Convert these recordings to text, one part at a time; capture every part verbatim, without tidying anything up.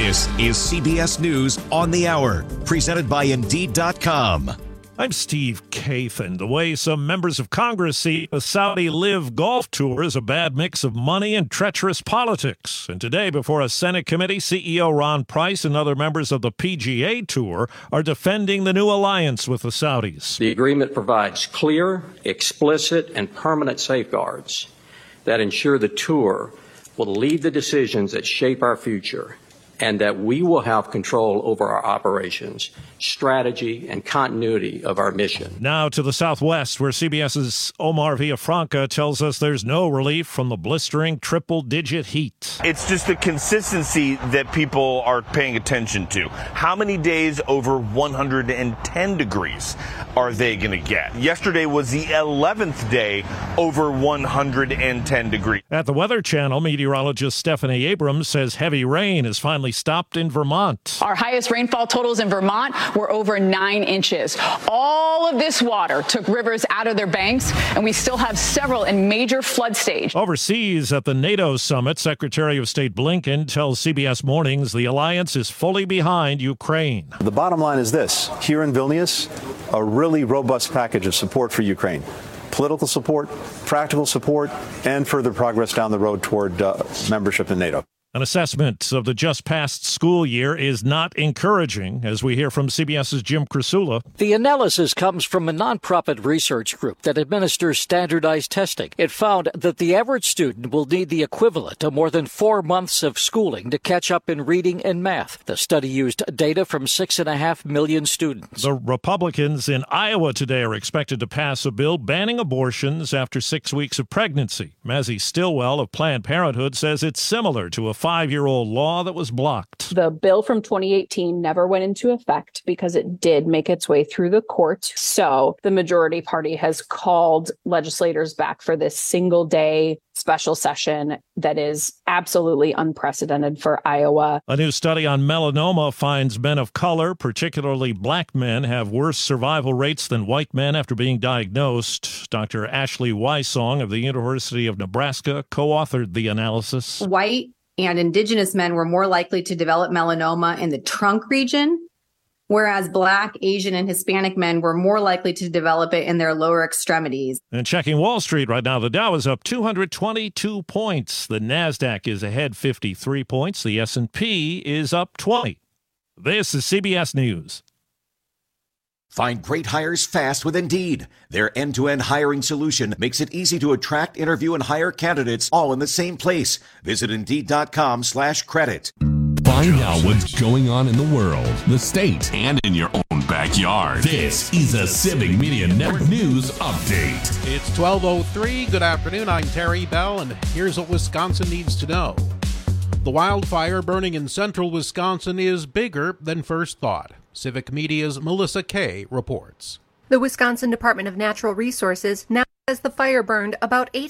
This is C B S News on the Hour, presented by Indeed dot com. I'm Steve Kathan. The way some members of Congress see the Saudi Live Golf Tour is a bad mix of money and treacherous politics. And today, before a Senate committee, C E O Ron Price and other members of the P G A Tour are defending the new alliance with the Saudis. The agreement provides clear, explicit, and permanent safeguards that ensure the tour will lead the decisions that shape our future, and that we will have control over our operations, strategy, and continuity of our mission. Now to the Southwest, where CBS's Omar Villafranca tells us there's no relief from the blistering triple-digit heat. It's just the consistency that people are paying attention to. How many days over one hundred ten degrees are they going to get? Yesterday was the eleventh day over one hundred ten degrees. At the Weather Channel, meteorologist Stephanie Abrams says heavy rain is finally stopped in Vermont. Our highest rainfall totals in Vermont were over nine inches. All of this water took rivers out of their banks, and we still have several in major flood stage. Overseas at the NATO summit, Secretary of State Blinken tells C B S Mornings the alliance is fully behind Ukraine. The bottom line is this. Here in Vilnius, a really robust package of support for Ukraine. Political support, practical support, and further progress down the road toward uh, membership in NATO. An assessment of the just-passed school year is not encouraging, as we hear from CBS's Jim Krasula. The analysis comes from a nonprofit research group that administers standardized testing. It found that the average student will need the equivalent of more than four months of schooling to catch up in reading and math. The study used data from six and a half million students. The Republicans in Iowa today are expected to pass a bill banning abortions after six weeks of pregnancy. Mazzie Stillwell of Planned Parenthood says it's similar to a five-year-old law that was blocked. The bill from twenty eighteen never went into effect because it did make its way through the court. So the majority party has called legislators back for this single-day special session that is absolutely unprecedented for Iowa. A new study on melanoma finds men of color, particularly black men, have worse survival rates than white men after being diagnosed. Doctor Ashley Wysong of the University of Nebraska co-authored the analysis. White and indigenous men were more likely to develop melanoma in the trunk region, whereas Black, Asian, and Hispanic men were more likely to develop it in their lower extremities. And checking Wall Street right now, the Dow is up two hundred twenty-two points. The NASDAQ is ahead fifty-three points. The S and P is up twenty. This is C B S News. Find great hires fast with Indeed. Their end-to-end hiring solution makes it easy to attract, interview, and hire candidates all in the same place. Visit Indeed.com slash credit. Find out what's going on in the world, the state, and in your own backyard. This is a Civic Media Network News Update. It's twelve oh three. Good afternoon. I'm Terry Bell, and here's what Wisconsin needs to know. The wildfire burning in central Wisconsin is bigger than first thought. Civic Media's Melissa Kay reports. The Wisconsin Department of Natural Resources now says the fire burned about eight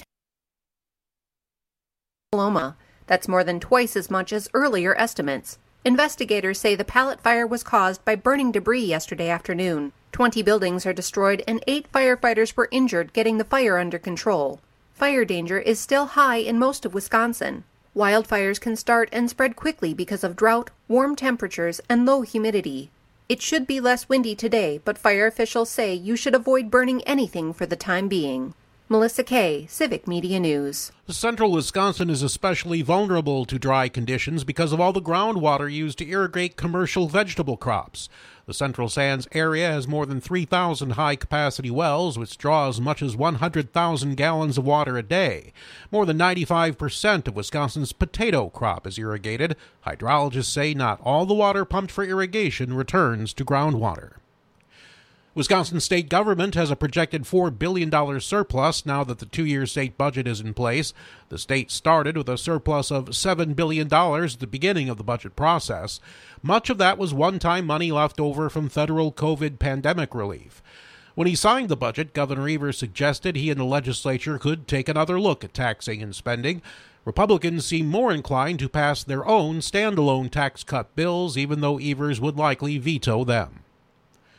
Loma. That's more than twice as much as earlier estimates. Investigators say the pallet fire was caused by burning debris yesterday afternoon. Twenty buildings are destroyed and eight firefighters were injured getting the fire under control. Fire danger is still high in most of Wisconsin. Wildfires can start and spread quickly because of drought, warm temperatures, and low humidity. It should be less windy today, but fire officials say you should avoid burning anything for the time being. Melissa Kay, Civic Media News. Central Wisconsin is especially vulnerable to dry conditions because of all the groundwater used to irrigate commercial vegetable crops. The Central Sands area has more than three thousand high-capacity wells, which draw as much as one hundred thousand gallons of water a day. More than ninety-five percent of Wisconsin's potato crop is irrigated. Hydrologists say not all the water pumped for irrigation returns to groundwater. Wisconsin state government has a projected four billion dollars surplus now that the two-year state budget is in place. The state started with a surplus of seven billion dollars at the beginning of the budget process. Much of that was one-time money left over from federal COVID pandemic relief. When he signed the budget, Governor Evers suggested he and the legislature could take another look at taxing and spending. Republicans seem more inclined to pass their own standalone tax cut bills, even though Evers would likely veto them.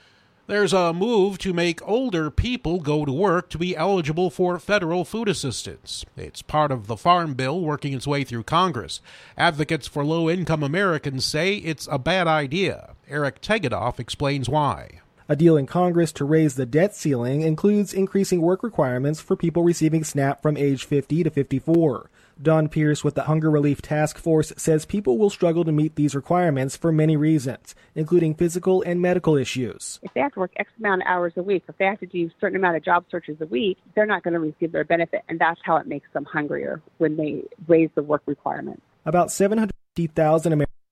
There's a move to make older people go to work to be eligible for federal food assistance. It's part of the Farm Bill working its way through Congress. Advocates for low-income Americans say it's a bad idea. Eric Tegedoff explains why. A deal in Congress to raise the debt ceiling includes increasing work requirements for people receiving SNAP from age fifty to fifty-four. Don Pierce with the Hunger Relief Task Force says people will struggle to meet these requirements for many reasons, including physical and medical issues. If they have to work X amount of hours a week, if they have to do a certain amount of job searches a week, they're not going to receive their benefit, and that's how it makes them hungrier when they raise the work requirements. About seven hundred fifty thousand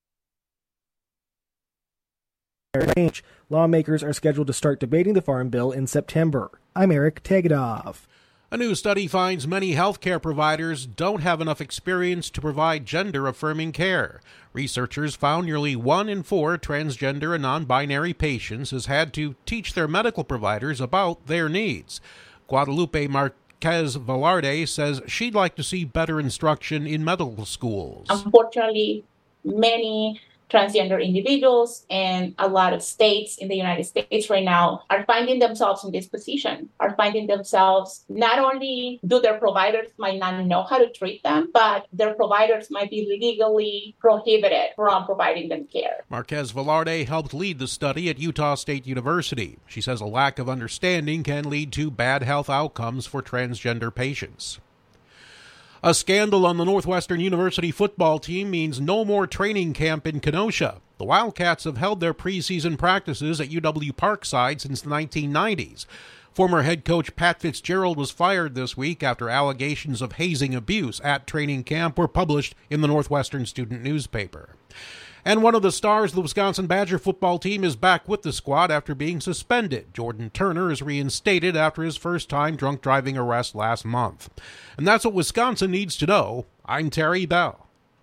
Americans. Lawmakers are scheduled to start debating the Farm Bill in September. I'm Eric Tegedoff. A new study finds many healthcare providers don't have enough experience to provide gender-affirming care. Researchers found nearly one in four transgender and non-binary patients has had to teach their medical providers about their needs. Guadalupe Marquez Velarde says she'd like to see better instruction in medical schools. Unfortunately, many transgender individuals and a lot of states in the United States right now are finding themselves in this position, are finding themselves not only do their providers might not know how to treat them, but their providers might be legally prohibited from providing them care. Marquez Velarde helped lead the study at Utah State University. She says a lack of understanding can lead to bad health outcomes for transgender patients. A scandal on the Northwestern University football team means no more training camp in Kenosha. The Wildcats have held their preseason practices at U W Parkside since the nineteen nineties. Former head coach Pat Fitzgerald was fired this week after allegations of hazing abuse at training camp were published in the Northwestern student newspaper. And one of the stars of the Wisconsin Badger football team is back with the squad after being suspended. Jordan Turner is reinstated after his first-time drunk driving arrest last month. And that's what Wisconsin needs to know. I'm Terry Bell.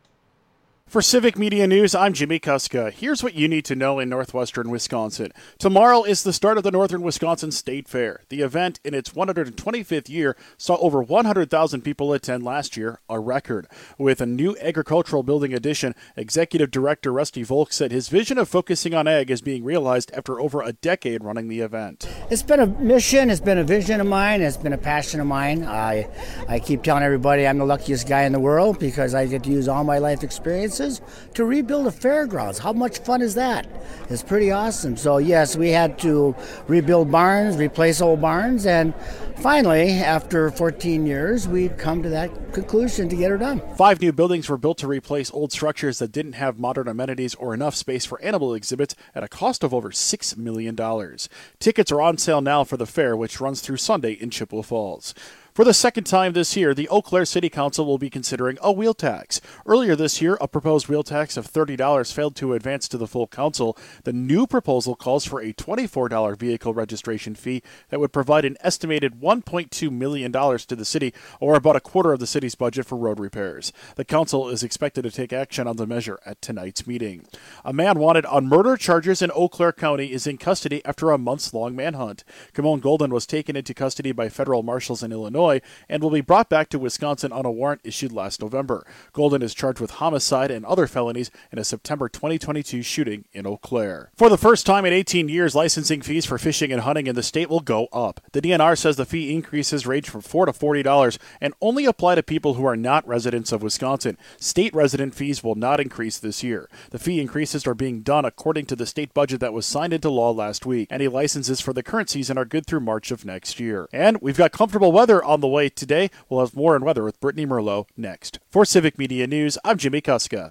For Civic Media News, I'm Jimmy Kuska. Here's what you need to know in northwestern Wisconsin. Tomorrow is the start of the Northern Wisconsin State Fair. The event, in its one hundred twenty-fifth year, saw over one hundred thousand people attend last year, a record. With a new agricultural building addition, Executive Director Rusty Volk said his vision of focusing on ag is being realized after over a decade running the event. It's been a mission, it's been a vision of mine, it's been a passion of mine. I, I keep telling everybody I'm the luckiest guy in the world because I get to use all my life experiences to rebuild a fairgrounds. How much fun is that? It's pretty awesome. So yes, we had to rebuild barns, replace old barns, and finally, after fourteen years, we've come to that conclusion to get her done. Five new buildings were built to replace old structures that didn't have modern amenities or enough space for animal exhibits at a cost of over six million dollars. Tickets are on sale now for the fair, which runs through Sunday in Chippewa Falls. For the second time this year, the Eau Claire City Council will be considering a wheel tax. Earlier this year, a proposed wheel tax of thirty dollars failed to advance to the full council. The new proposal calls for a twenty-four dollars vehicle registration fee that would provide an estimated one point two million dollars to the city, or about a quarter of the city's budget for road repairs. The council is expected to take action on the measure at tonight's meeting. A man wanted on murder charges in Eau Claire County is in custody after a months-long manhunt. Kimon Golden was taken into custody by federal marshals in Illinois and will be brought back to Wisconsin on a warrant issued last November. Golden is charged with homicide and other felonies in a September twenty twenty-two shooting in Eau Claire. For the first time in eighteen years, licensing fees for fishing and hunting in the state will go up. The D N R says the fee increases range from four dollars to forty dollars and only apply to people who are not residents of Wisconsin. State resident fees will not increase this year. The fee increases are being done according to the state budget that was signed into law last week. Any licenses for the current season are good through March of next year. And we've got comfortable weather on the way today. We'll have more on weather with Brittany Merlot next. For Civic Media News, I'm Jimmy Kuska.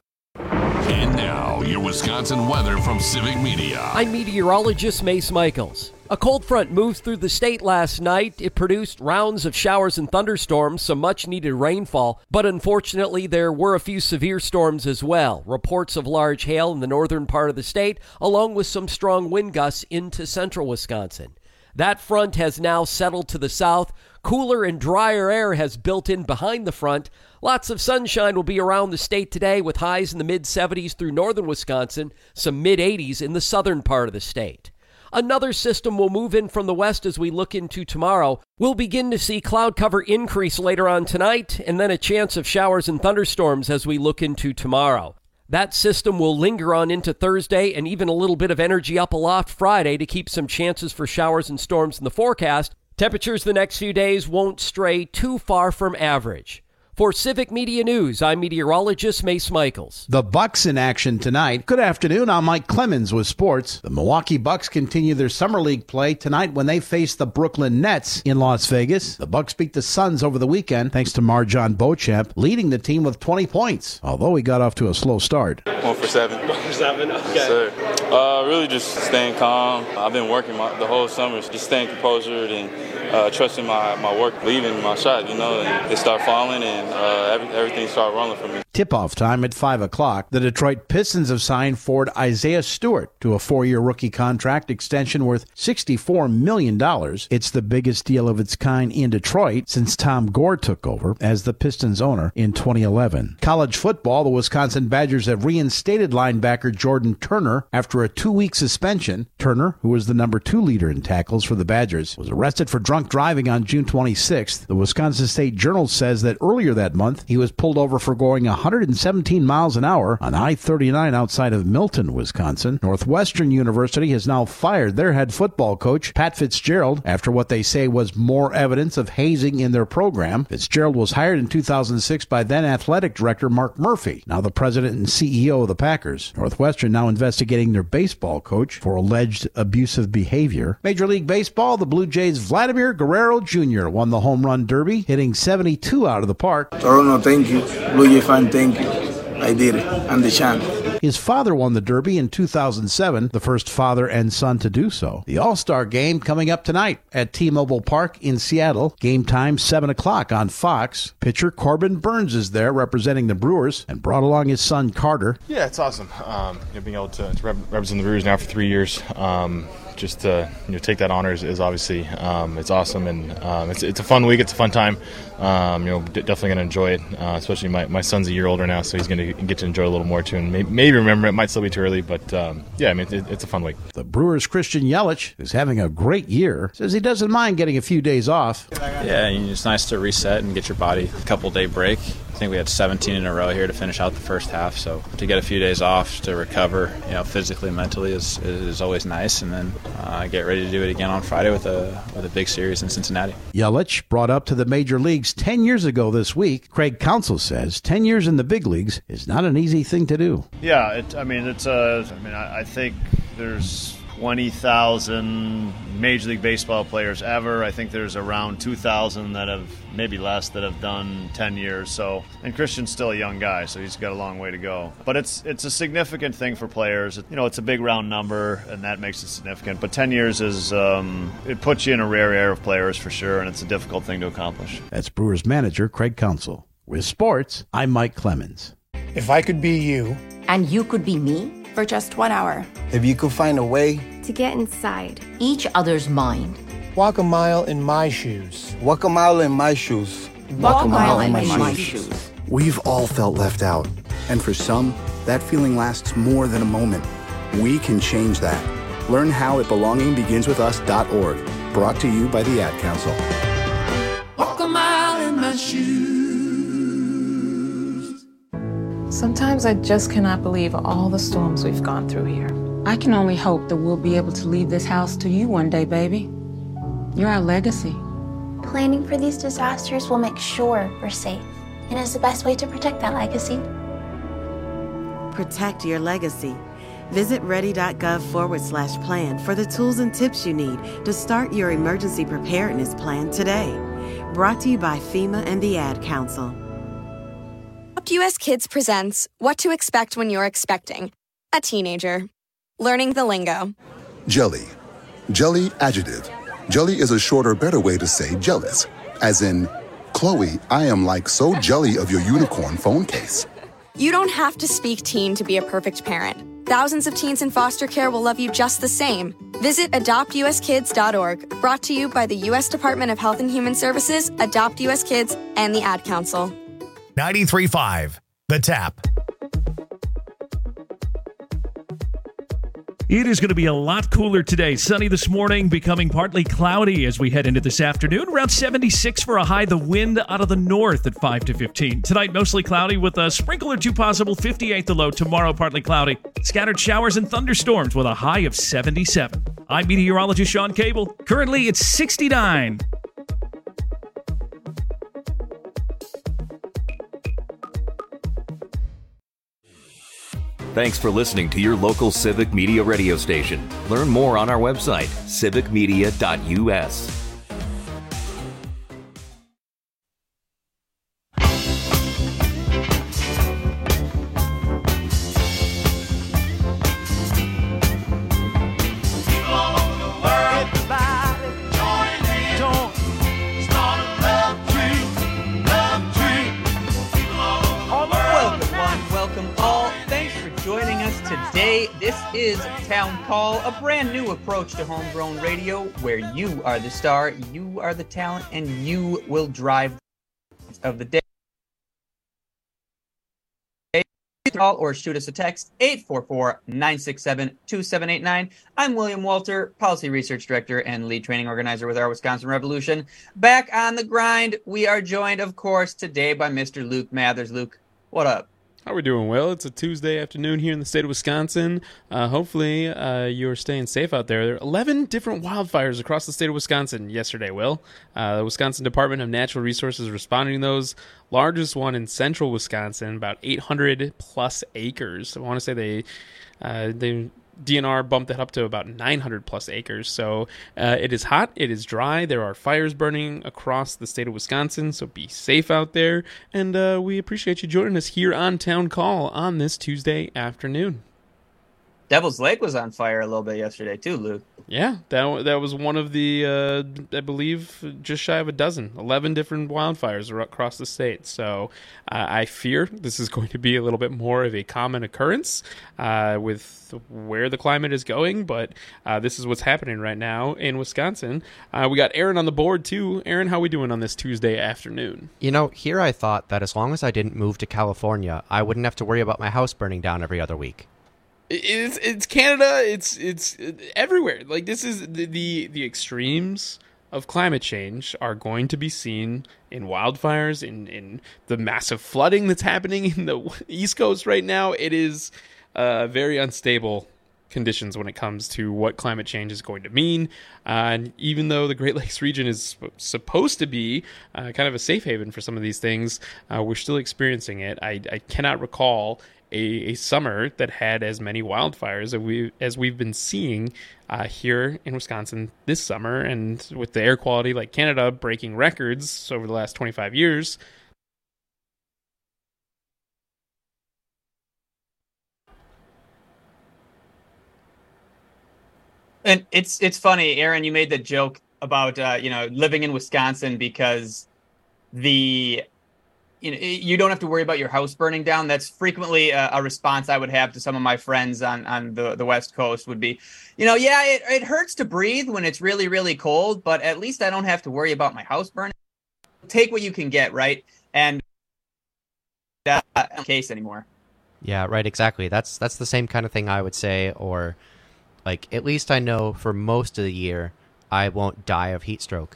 And now, your Wisconsin weather from Civic Media. I'm meteorologist Mace Michaels. A cold front moved through the state last night. It produced rounds of showers and thunderstorms, some much-needed rainfall, but unfortunately there were a few severe storms as well. Reports of large hail in the northern part of the state, along with some strong wind gusts into central Wisconsin. That front has now settled to the south. Cooler and drier air has built in behind the front. Lots of sunshine will be around the state today with highs in the mid seventies through northern Wisconsin, some mid eighties in the southern part of the state. Another system will move in from the west as we look into tomorrow. We'll begin to see cloud cover increase later on tonight and then a chance of showers and thunderstorms as we look into tomorrow. That system will linger on into Thursday and even a little bit of energy up aloft Friday to keep some chances for showers and storms in the forecast. Temperatures the next few days won't stray too far from average. For Civic Media News, I'm meteorologist Mace Michaels. The Bucks in action tonight. Good afternoon, I'm Mike Clemens with sports. The Milwaukee Bucks continue their summer league play tonight when they face the Brooklyn Nets in Las Vegas. The Bucks beat the Suns over the weekend thanks to Marjon Beauchamp, leading the team with twenty points, although he got off to a slow start. One for seven. One for seven, okay. Yes, sir. Uh, really just staying calm. I've been working my, the whole summer, just staying composed and uh, trusting my, my work, leaving my shot, you know, and it started falling and uh, every, everything started rolling for me. Tip-off time at five o'clock. The Detroit Pistons have signed forward Isaiah Stewart to a four-year rookie contract extension worth sixty-four million dollars. It's the biggest deal of its kind in Detroit since Tom Gore took over as the Pistons owner in twenty eleven. College football, the Wisconsin Badgers have reinstated linebacker Jordan Turner after a two-week suspension. Turner, who was the number two leader in tackles for the Badgers, was arrested for drunk driving on June twenty-sixth. The Wisconsin State Journal says that earlier that month, he was pulled over for going one hundred seventeen miles an hour on I thirty-nine outside of Milton, Wisconsin. Northwestern University has now fired their head football coach, Pat Fitzgerald, after what they say was more evidence of hazing in their program. Fitzgerald was hired in two thousand six by then athletic director Mark Murphy, now the president and C E O of the Packers. Northwestern now investigating their baseball coach for alleged abusive behavior. Major League Baseball, the Blue Jays' Vladimir Guerrero Junior won the home run derby, hitting seventy-two out of the park. Toronto, thank you. Blue Jay fan, thank you. I did it. I'm the champ. His father won the Derby in two thousand seven, the first father and son to do so. The All-Star Game coming up tonight at T-Mobile Park in Seattle. Game time seven o'clock on Fox. Pitcher Corbin Burns is there representing the Brewers and brought along his son Carter. Yeah, it's awesome. Um, you know, being able to, to rep- represent the Brewers now for three years. Um, just to you know, take that honor is, is obviously um, it's awesome, and um, it's it's a fun week. It's a fun time. Um, you know, d- definitely going to enjoy it. Uh, especially my, my son's a year older now, so he's going to get to enjoy a little more too. And maybe, maybe remember it might still be too early, but um, yeah, I mean it, it's a fun week. The Brewers' Christian Yelich, who's having a great year, says he doesn't mind getting a few days off. Yeah, it's nice to reset and get your body a couple day break. I think we had seventeen in a row here to finish out the first half, so to get a few days off to recover, you know, physically, mentally is is always nice, and then uh, get ready to do it again on Friday with a with a big series in Cincinnati. Yelich, brought up to the major leagues ten years ago this week, Craig Counsell says ten years in the big leagues is not an easy thing to do. Yeah, it, I mean it's uh, I mean I, I think there's twenty thousand Major League Baseball players ever. I think there's around two thousand that have, maybe less, that have done ten years. So, and Christian's still a young guy, so he's got a long way to go. But it's it's a significant thing for players. You know, it's a big round number, and that makes it significant. But ten years is, um, it puts you in a rare air of players for sure, and it's a difficult thing to accomplish. That's Brewers manager Craig Counsell. With sports, I'm Mike Clemens. If I could be you. And you could be me. For just one hour. If you could find a way to get inside each other's mind. Walk a mile in my shoes. Walk a mile in my shoes. Walk, Walk a mile, mile in, in my, my shoes. shoes. We've all felt left out. And for some, that feeling lasts more than a moment. We can change that. Learn how at belonging begins with us dot org. Brought to you by the Ad Council. Walk a mile in my shoes. Sometimes I just cannot believe all the storms we've gone through here. I can only hope that we'll be able to leave this house to you one day, baby. You're our legacy. Planning for these disasters will make sure we're safe, and is the best way to protect that legacy. Protect your legacy. Visit ready.gov forward slash plan for the tools and tips you need to start your emergency preparedness plan today. Brought to you by FEMA and the Ad Council. Adopt U S Kids presents What to Expect When You're Expecting a Teenager. Learning the lingo. Jelly. Jelly adjective. Jelly is a shorter, better way to say jealous. As in, Chloe, I am like so jelly of your unicorn phone case. You don't have to speak teen to be a perfect parent. Thousands of teens in foster care will love you just the same. Visit adopt u s kids dot org. Brought to you by the U S Department of Health and Human Services, Adopt U S Kids, and the Ad Council. ninety-three point five The Tap. It is going to be a lot cooler today. Sunny this morning, becoming partly cloudy as we head into this afternoon. Around seventy-six for a high. The wind out of the north at five to fifteen. Tonight, mostly cloudy with a sprinkle or two possible. fifty-eight the low. Tomorrow, partly cloudy. Scattered showers and thunderstorms with a high of seventy-seven. I'm meteorologist Sean Cable. Currently, it's sixty-nine. Thanks for listening to your local Civic Media radio station. Learn more on our website, civic media dot u s. This is Town Call, a brand new approach to homegrown radio where you are the star, you are the talent, and you will drive of the day. Call or shoot us a text, eight four four, nine six seven, two seven eight nine. I'm William Walter, Policy Research Director and Lead Training Organizer with our Wisconsin Revolution. Back on the grind, we are joined, of course, today by Mister Luke Mathers. Luke, what up? How are we doing, Will? It's a Tuesday afternoon here in the state of Wisconsin. Uh, hopefully, uh, you're staying safe out there. There are eleven different wildfires across the state of Wisconsin yesterday, Will. Uh, the Wisconsin Department of Natural Resources responding to those. Largest one in central Wisconsin, about eight hundred plus acres. I want to say they... Uh, they D N R bumped that up to about nine hundred plus acres. So uh, it is hot. It is dry. There are fires burning across the state of Wisconsin. So be safe out there. And uh, we appreciate you joining us here on Town Call on this Tuesday afternoon. Devil's Lake was on fire a little bit yesterday too, Luke. Yeah, that that was one of the, uh, I believe, just shy of a dozen, eleven different wildfires across the state. So uh, I fear this is going to be a little bit more of a common occurrence uh, with where the climate is going. But uh, this is what's happening right now in Wisconsin. Uh, we got Aaron on the board, too. Aaron, how are we doing on this Tuesday afternoon? You know, here I thought that as long as I didn't move to California, I wouldn't have to worry about my house burning down every other week. It's it's Canada. It's it's everywhere. Like this is the, the the extremes of climate change are going to be seen in wildfires, in in the massive flooding that's happening in the East Coast right now. It is uh, very unstable conditions when it comes to what climate change is going to mean. Uh, and even though the Great Lakes region is supposed to be uh, kind of a safe haven for some of these things, uh, we're still experiencing it. I, I cannot recall A, a summer that had as many wildfires as, we, as we've been seeing uh, here in Wisconsin this summer. And with the air quality, like Canada, breaking records over the last twenty-five years. And it's it's funny, Aaron, you made the joke about, uh, you know, living in Wisconsin because the... You know, you don't have to worry about your house burning down. That's frequently a, a response I would have to some of my friends on, on the, the West Coast would be, you know, yeah, it, it hurts to breathe when it's really, really cold, but at least I don't have to worry about my house burning. Take what you can get, right? And that's not the case anymore. Yeah, right, exactly. That's that's the same kind of thing I would say, or like at least I know for most of the year I won't die of heat stroke.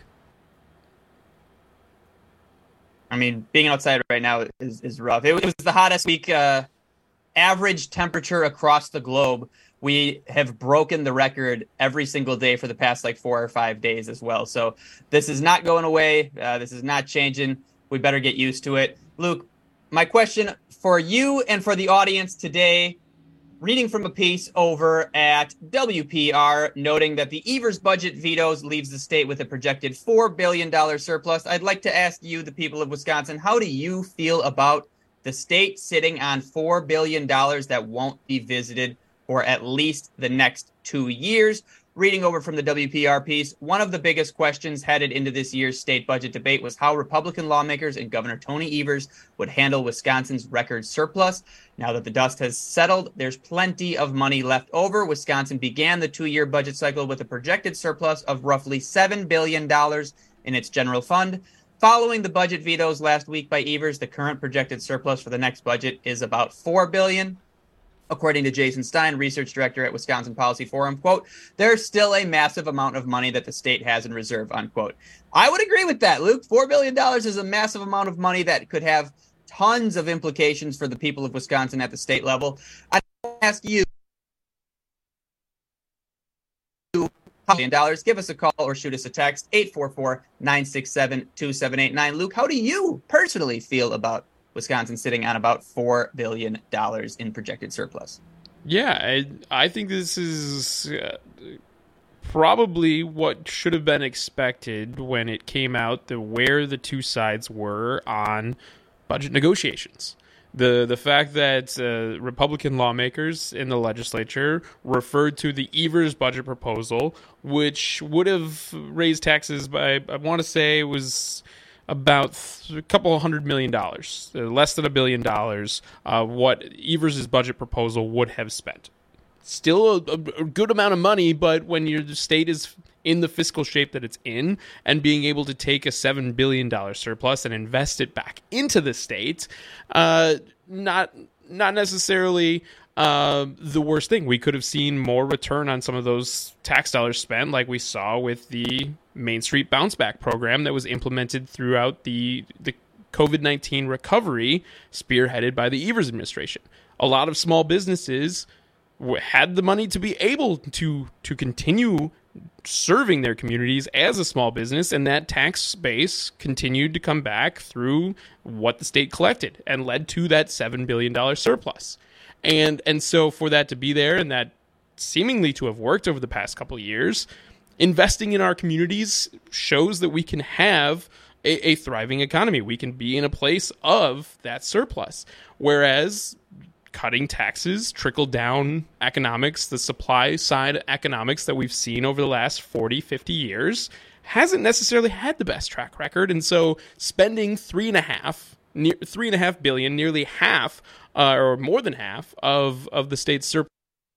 I mean, being outside right now is, is rough. It was the hottest week, uh, average temperature across the globe. We have broken the record every single day for the past like four or five days as well. So this is not going away. Uh, this is not changing. We better get used to it. Luke, my question for you and for the audience today, reading from a piece over at W P R noting that the Evers budget vetoes leaves the state with a projected four billion dollars surplus. I'd like to ask you, the people of Wisconsin, how do you feel about the state sitting on four billion dollars that won't be visited for at least the next two years? Reading over from the W P R piece, one of the biggest questions headed into this year's state budget debate was how Republican lawmakers and Governor Tony Evers would handle Wisconsin's record surplus. Now that the dust has settled, there's plenty of money left over. Wisconsin began the two-year budget cycle with a projected surplus of roughly seven billion dollars in its general fund. Following the budget vetoes last week by Evers, the current projected surplus for the next budget is about four billion dollars. According to Jason Stein, research director at Wisconsin Policy Forum, quote, there's still a massive amount of money that the state has in reserve, unquote. I would agree with that, Luke. four billion dollars is a massive amount of money that could have tons of implications for the people of Wisconsin at the state level. I ask you, million dollars, give us a call or shoot us a text, eight four four, nine six seven, two seven eight nine. Luke, how do you personally feel about Wisconsin sitting on about four billion dollars in projected surplus? Yeah, I, I think this is uh, probably what should have been expected when it came out the where the two sides were on budget negotiations. The the fact that uh, Republican lawmakers in the legislature referred to the Evers budget proposal, which would have raised taxes by, I want to say it was about th- a couple hundred million dollars, uh, less than a billion dollars, uh, what Evers' budget proposal would have spent. Still a, a good amount of money, but when your state is in the fiscal shape that it's in, and being able to take a seven billion dollars surplus and invest it back into the state, uh, not not necessarily uh, the worst thing. We could have seen more return on some of those tax dollars spent, like we saw with the Main Street Bounce Back program that was implemented throughout the, the COVID nineteen recovery, spearheaded by the Evers administration. A lot of small businesses had the money to be able to to continue serving their communities as a small business, and that tax base continued to come back through what the state collected and led to that seven billion dollars surplus. And and so for that to be there and that seemingly to have worked over the past couple of years, investing in our communities shows that we can have a, a thriving economy. We can be in a place of that surplus. Whereas cutting taxes, trickle-down economics, the supply-side economics that we've seen over the last forty, fifty years, hasn't necessarily had the best track record. And so spending three and a half, near, three and a half billion, nearly half, uh, or more than half of, of the state's surplus.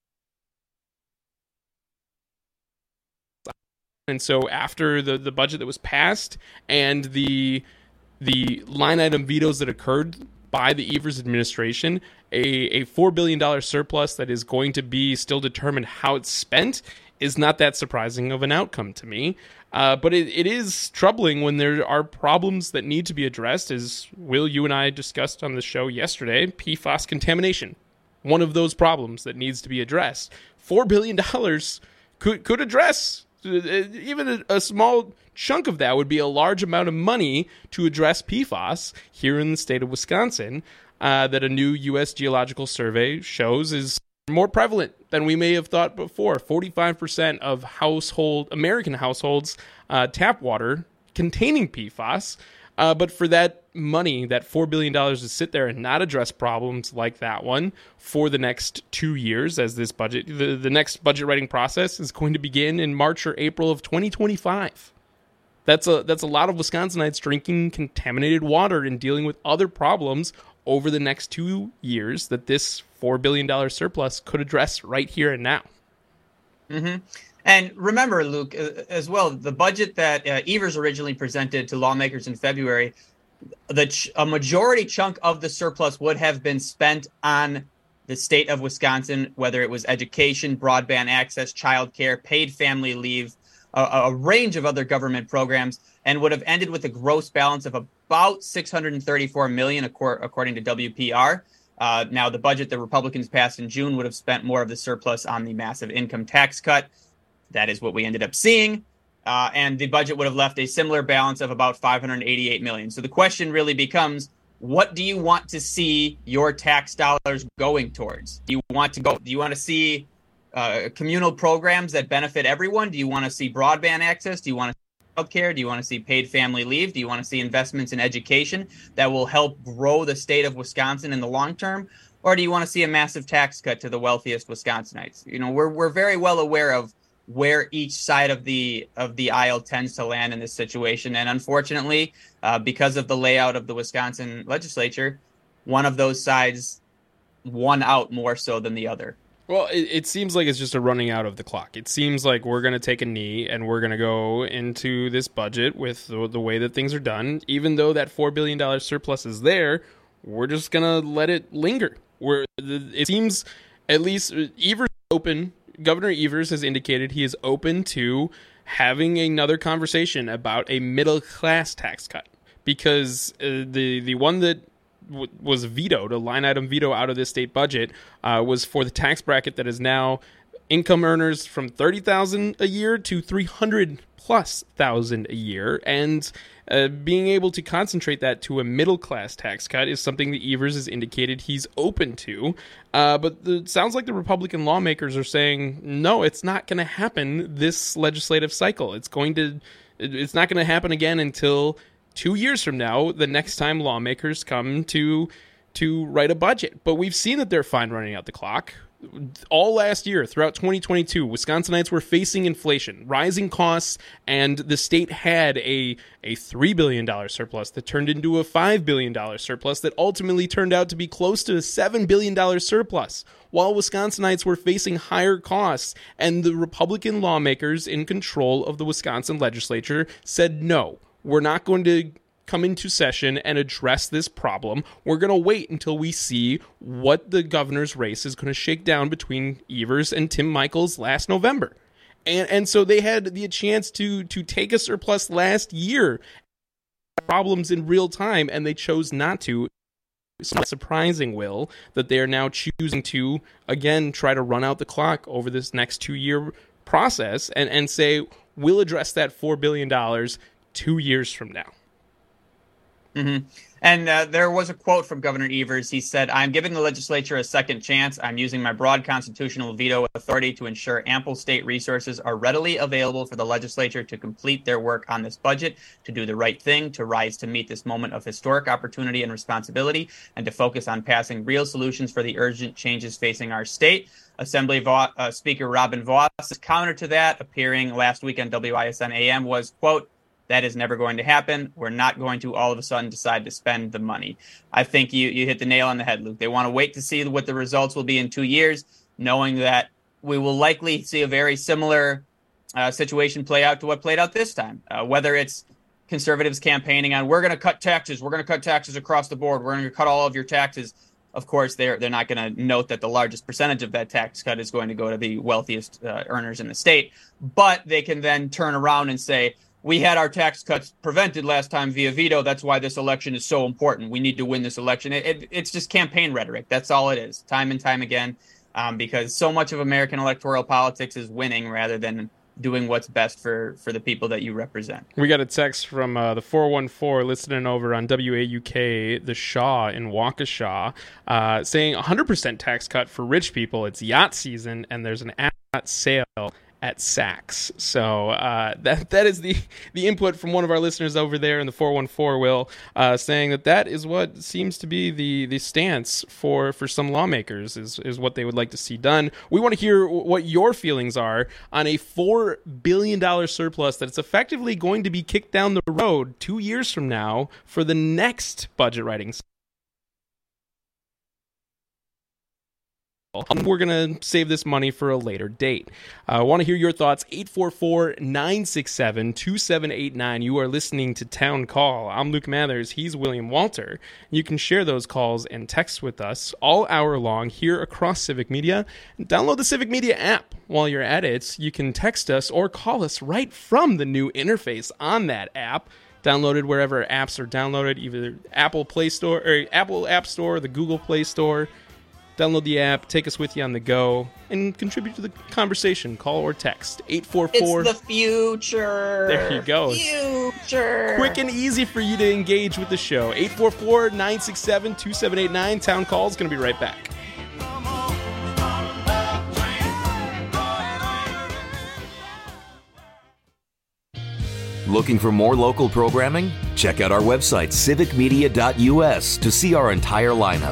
And so after the, the budget that was passed and the the line item vetoes that occurred by the Evers administration, a, a four billion dollars surplus that is going to be still determined how it's spent is not that surprising of an outcome to me. Uh, but it, it is troubling when there are problems that need to be addressed, as Will, you and I discussed on the show yesterday, P FAS contamination. One of those problems that needs to be addressed. four billion dollars could, could address even a, a small chunk of that would be a large amount of money to address P FAS here in the state of Wisconsin, uh, that a new U S Geological Survey shows is more prevalent than we may have thought before. forty-five percent of household American households uh, tap water containing P FAS. Uh, but for that money, that four billion dollars to sit there and not address problems like that one for the next two years, as this budget, the, the next budget writing process is going to begin in March or April of twenty twenty-five. That's a that's a lot of Wisconsinites drinking contaminated water and dealing with other problems over the next two years that this four billion dollars surplus could address right here and now. Mm-hmm. And remember, Luke, as well, the budget that uh, Evers originally presented to lawmakers in February, the ch- a majority chunk of the surplus would have been spent on the state of Wisconsin, whether it was education, broadband access, childcare, paid family leave, a, a range of other government programs, and would have ended with a gross balance of about six hundred thirty-four million dollars, according to W P R. Uh, now, the budget the Republicans passed in June would have spent more of the surplus on the massive income tax cut. That is what we ended up seeing. Uh, and the budget would have left a similar balance of about five hundred eighty-eight million dollars. So the question really becomes, what do you want to see your tax dollars going towards? Do you want to go? Do you want to see uh, communal programs that benefit everyone? Do you want to see broadband access? Do you want to see healthcare? Do you want to see paid family leave? Do you want to see investments in education that will help grow the state of Wisconsin in the long term? Or do you want to see a massive tax cut to the wealthiest Wisconsinites? You know, we're we're very well aware of where each side of the of the aisle tends to land in this situation. And unfortunately, uh, because of the layout of the Wisconsin legislature, one of those sides won out more so than the other. Well, it, it seems like it's just a running out of the clock. It seems like we're going to take a knee and we're going to go into this budget with the, the way that things are done. Even though that four billion dollars surplus is there, we're just going to let it linger. We're, it seems at least Evers open. Governor Evers has indicated he is open to having another conversation about a middle class tax cut, because uh, the the one that w- was vetoed, a line item veto out of this state budget, uh, was for the tax bracket that is now income earners from thirty thousand a year to three hundred plus thousand a year, and uh, being able to concentrate that to a middle class tax cut is something that Evers has indicated he's open to. Uh, but the, it sounds like the Republican lawmakers are saying, no, it's not going to happen this legislative cycle. It's going to, it's not going to happen again until two years from now, the next time lawmakers come to to write a budget. But we've seen that they're fine running out the clock. All last year, throughout twenty twenty-two, Wisconsinites were facing inflation, rising costs, and the state had a, a three billion dollars surplus that turned into a five billion dollars surplus that ultimately turned out to be close to a seven billion dollars surplus, while Wisconsinites were facing higher costs, and the Republican lawmakers in control of the Wisconsin legislature said, no, we're not going to come into session and address this problem. We're going to wait until we see what the governor's race is going to shake down between Evers and Tim Michels last November. And and so they had the chance to to take a surplus last year, problems in real time, and they chose not to. It's not surprising, Will, that they are now choosing to, again, try to run out the clock over this next two-year process and, and say, we'll address that four billion dollars two years from now. Mm-hmm. And uh, there was a quote from Governor Evers. He said, I'm giving the legislature a second chance. I'm using my broad constitutional veto authority to ensure ample state resources are readily available for the legislature to complete their work on this budget, to do the right thing, to rise to meet this moment of historic opportunity and responsibility, and to focus on passing real solutions for the urgent changes facing our state. Assembly Vo- uh, Speaker Robin Vos' counter to that, appearing last week on W I S N A M, was, quote, that is never going to happen. We're not going to all of a sudden decide to spend the money. I think you, you hit the nail on the head, Luke. They want to wait to see what the results will be in two years, knowing that we will likely see a very similar uh, situation play out to what played out this time. Uh, whether it's conservatives campaigning on, we're going to cut taxes, we're going to cut taxes across the board, we're going to cut all of your taxes. Of course, they're they're not going to note that the largest percentage of that tax cut is going to go to the wealthiest uh, earners in the state. But they can then turn around and say, we had our tax cuts prevented last time via veto. That's why this election is so important. We need to win this election. It, it, it's just campaign rhetoric. That's all it is, time and time again, um, because so much of American electoral politics is winning rather than doing what's best for, for the people that you represent. We got a text from uh, the four one four listening over on W A U K, the Shaw in Waukesha, uh, saying one hundred percent tax cut for rich people. It's yacht season, and there's an yacht sale at Saks. So uh, that that is the, the input from one of our listeners over there in the four one four, Will, uh, saying that that is what seems to be the, the stance for, for some lawmakers, is, is what they would like to see done. We want to hear what your feelings are on a four billion dollars surplus that's effectively going to be kicked down the road two years from now for the next budget writing cycle. We're going to save this money for a later date. I uh, want to hear your thoughts. eight four four, nine six seven, two seven eight nine. You are listening to Town Call. I'm Luke Mathers. He's William Walter. You can share those calls and text with us all hour long here across Civic Media. Download the Civic Media app. While you're at it, you can text us or call us right from the new interface on that app. Downloaded wherever apps are downloaded, either Apple Play Store or Apple App Store, the Google Play Store. Download the app, take us with you on the go, and contribute to the conversation. Call or text. eight four four It's the future. There you go. Future. Quick and easy for you to engage with the show. eight four four, nine six seven, two seven eight nine. Town Call is going to be right back. Looking for more local programming? Check out our website, civic media dot U S, to see our entire lineup.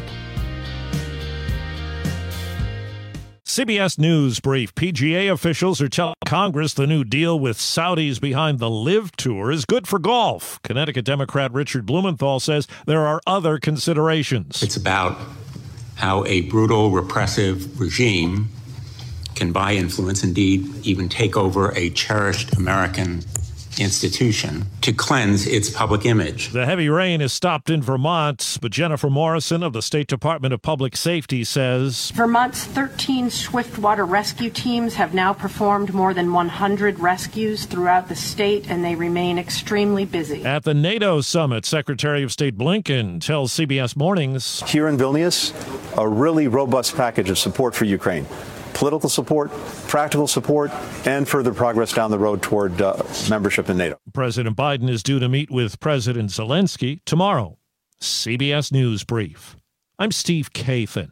C B S News brief. P G A officials are telling Congress the new deal with Saudis behind the LIV Tour is good for golf. Connecticut Democrat Richard Blumenthal says there are other considerations. It's about how a brutal, repressive regime can buy influence, indeed even take over a cherished American institution to cleanse its public image. The heavy rain has stopped in Vermont, but Jennifer Morrison of the State Department of Public Safety says Vermont's thirteen swiftwater rescue teams have now performed more than one hundred rescues throughout the state, and they remain extremely busy. At the NATO summit, Secretary of State Blinken tells C B S Mornings, here in Vilnius, a really robust package of support for Ukraine. Political support, practical support, and further progress down the road toward uh, membership in NATO. President Biden is due to meet with President Zelensky tomorrow. C B S News Brief. I'm Steve Kathan.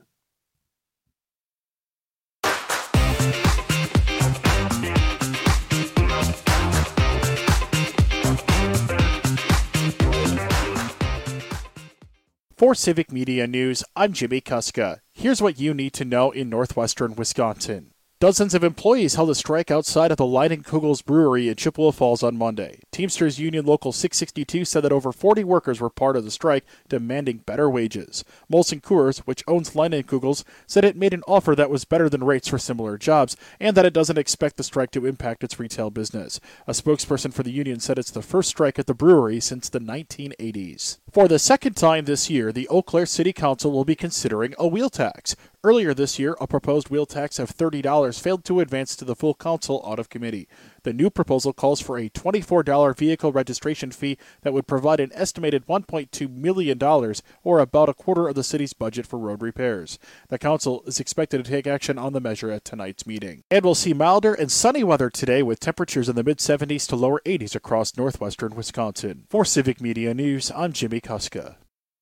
For Civic Media News, I'm Jimmy Kuska. Here's what you need to know in northwestern Wisconsin. Dozens of employees held a strike outside of the Leinenkugel's brewery in Chippewa Falls on Monday. Teamsters Union Local six sixty-two said that over forty workers were part of the strike, demanding better wages. Molson Coors, which owns Leinenkugel's, said it made an offer that was better than rates for similar jobs, and that it doesn't expect the strike to impact its retail business. A spokesperson for the union said it's the first strike at the brewery since the nineteen eighties. For the second time this year, the Eau Claire City Council will be considering a wheel tax. Earlier this year, a proposed wheel tax of thirty dollars failed to advance to the full council out of committee. The new proposal calls for a twenty-four dollars vehicle registration fee that would provide an estimated one point two million dollars, or about a quarter of the city's budget for road repairs. The council is expected to take action on the measure at tonight's meeting. And we'll see milder and sunny weather today with temperatures in the mid-seventies to lower eighties across northwestern Wisconsin. For Civic Media News, I'm Jimmy Kuska.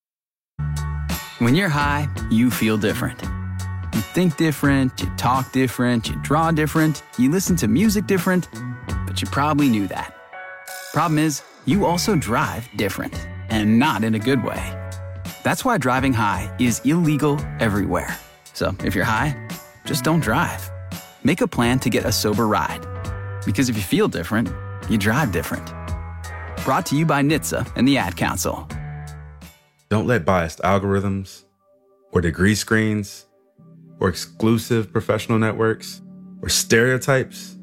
When you're high, you feel different. You think different, you talk different, you draw different, you listen to music different, but you probably knew that. Problem is, you also drive different, and not in a good way. That's why driving high is illegal everywhere. So if you're high, just don't drive. Make a plan to get a sober ride. Because if you feel different, you drive different. Brought to you by N H T S A and the Ad Council. Don't let biased algorithms or degree screens or exclusive professional networks or stereotypes.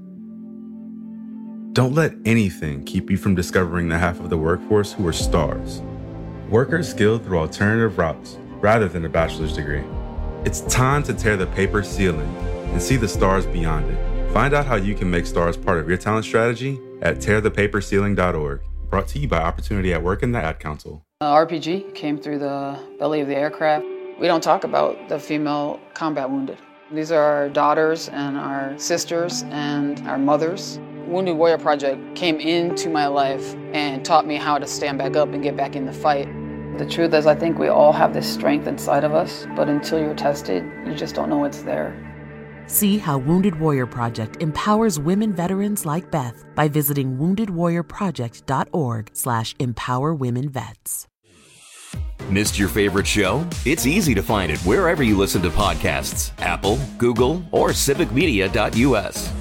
Don't let anything keep you from discovering the half of the workforce who are stars. Workers skilled through alternative routes rather than a bachelor's degree. It's time to tear the paper ceiling and see the stars beyond it. Find out how you can make stars part of your talent strategy at tear the paper ceiling dot org. Brought to you by Opportunity at Work and the Ad Council. Uh, R P G came through the belly of the aircraft. We don't talk about the female combat wounded. These are our daughters and our sisters and our mothers. Wounded Warrior Project came into my life and taught me how to stand back up and get back in the fight. The truth is, I think we all have this strength inside of us, but until you're tested, you just don't know it's there. See how Wounded Warrior Project empowers women veterans like Beth by visiting wounded warrior project dot org slash empower women vets. Missed your favorite show? It's easy to find it wherever you listen to podcasts. Apple, Google, or civic media dot u s.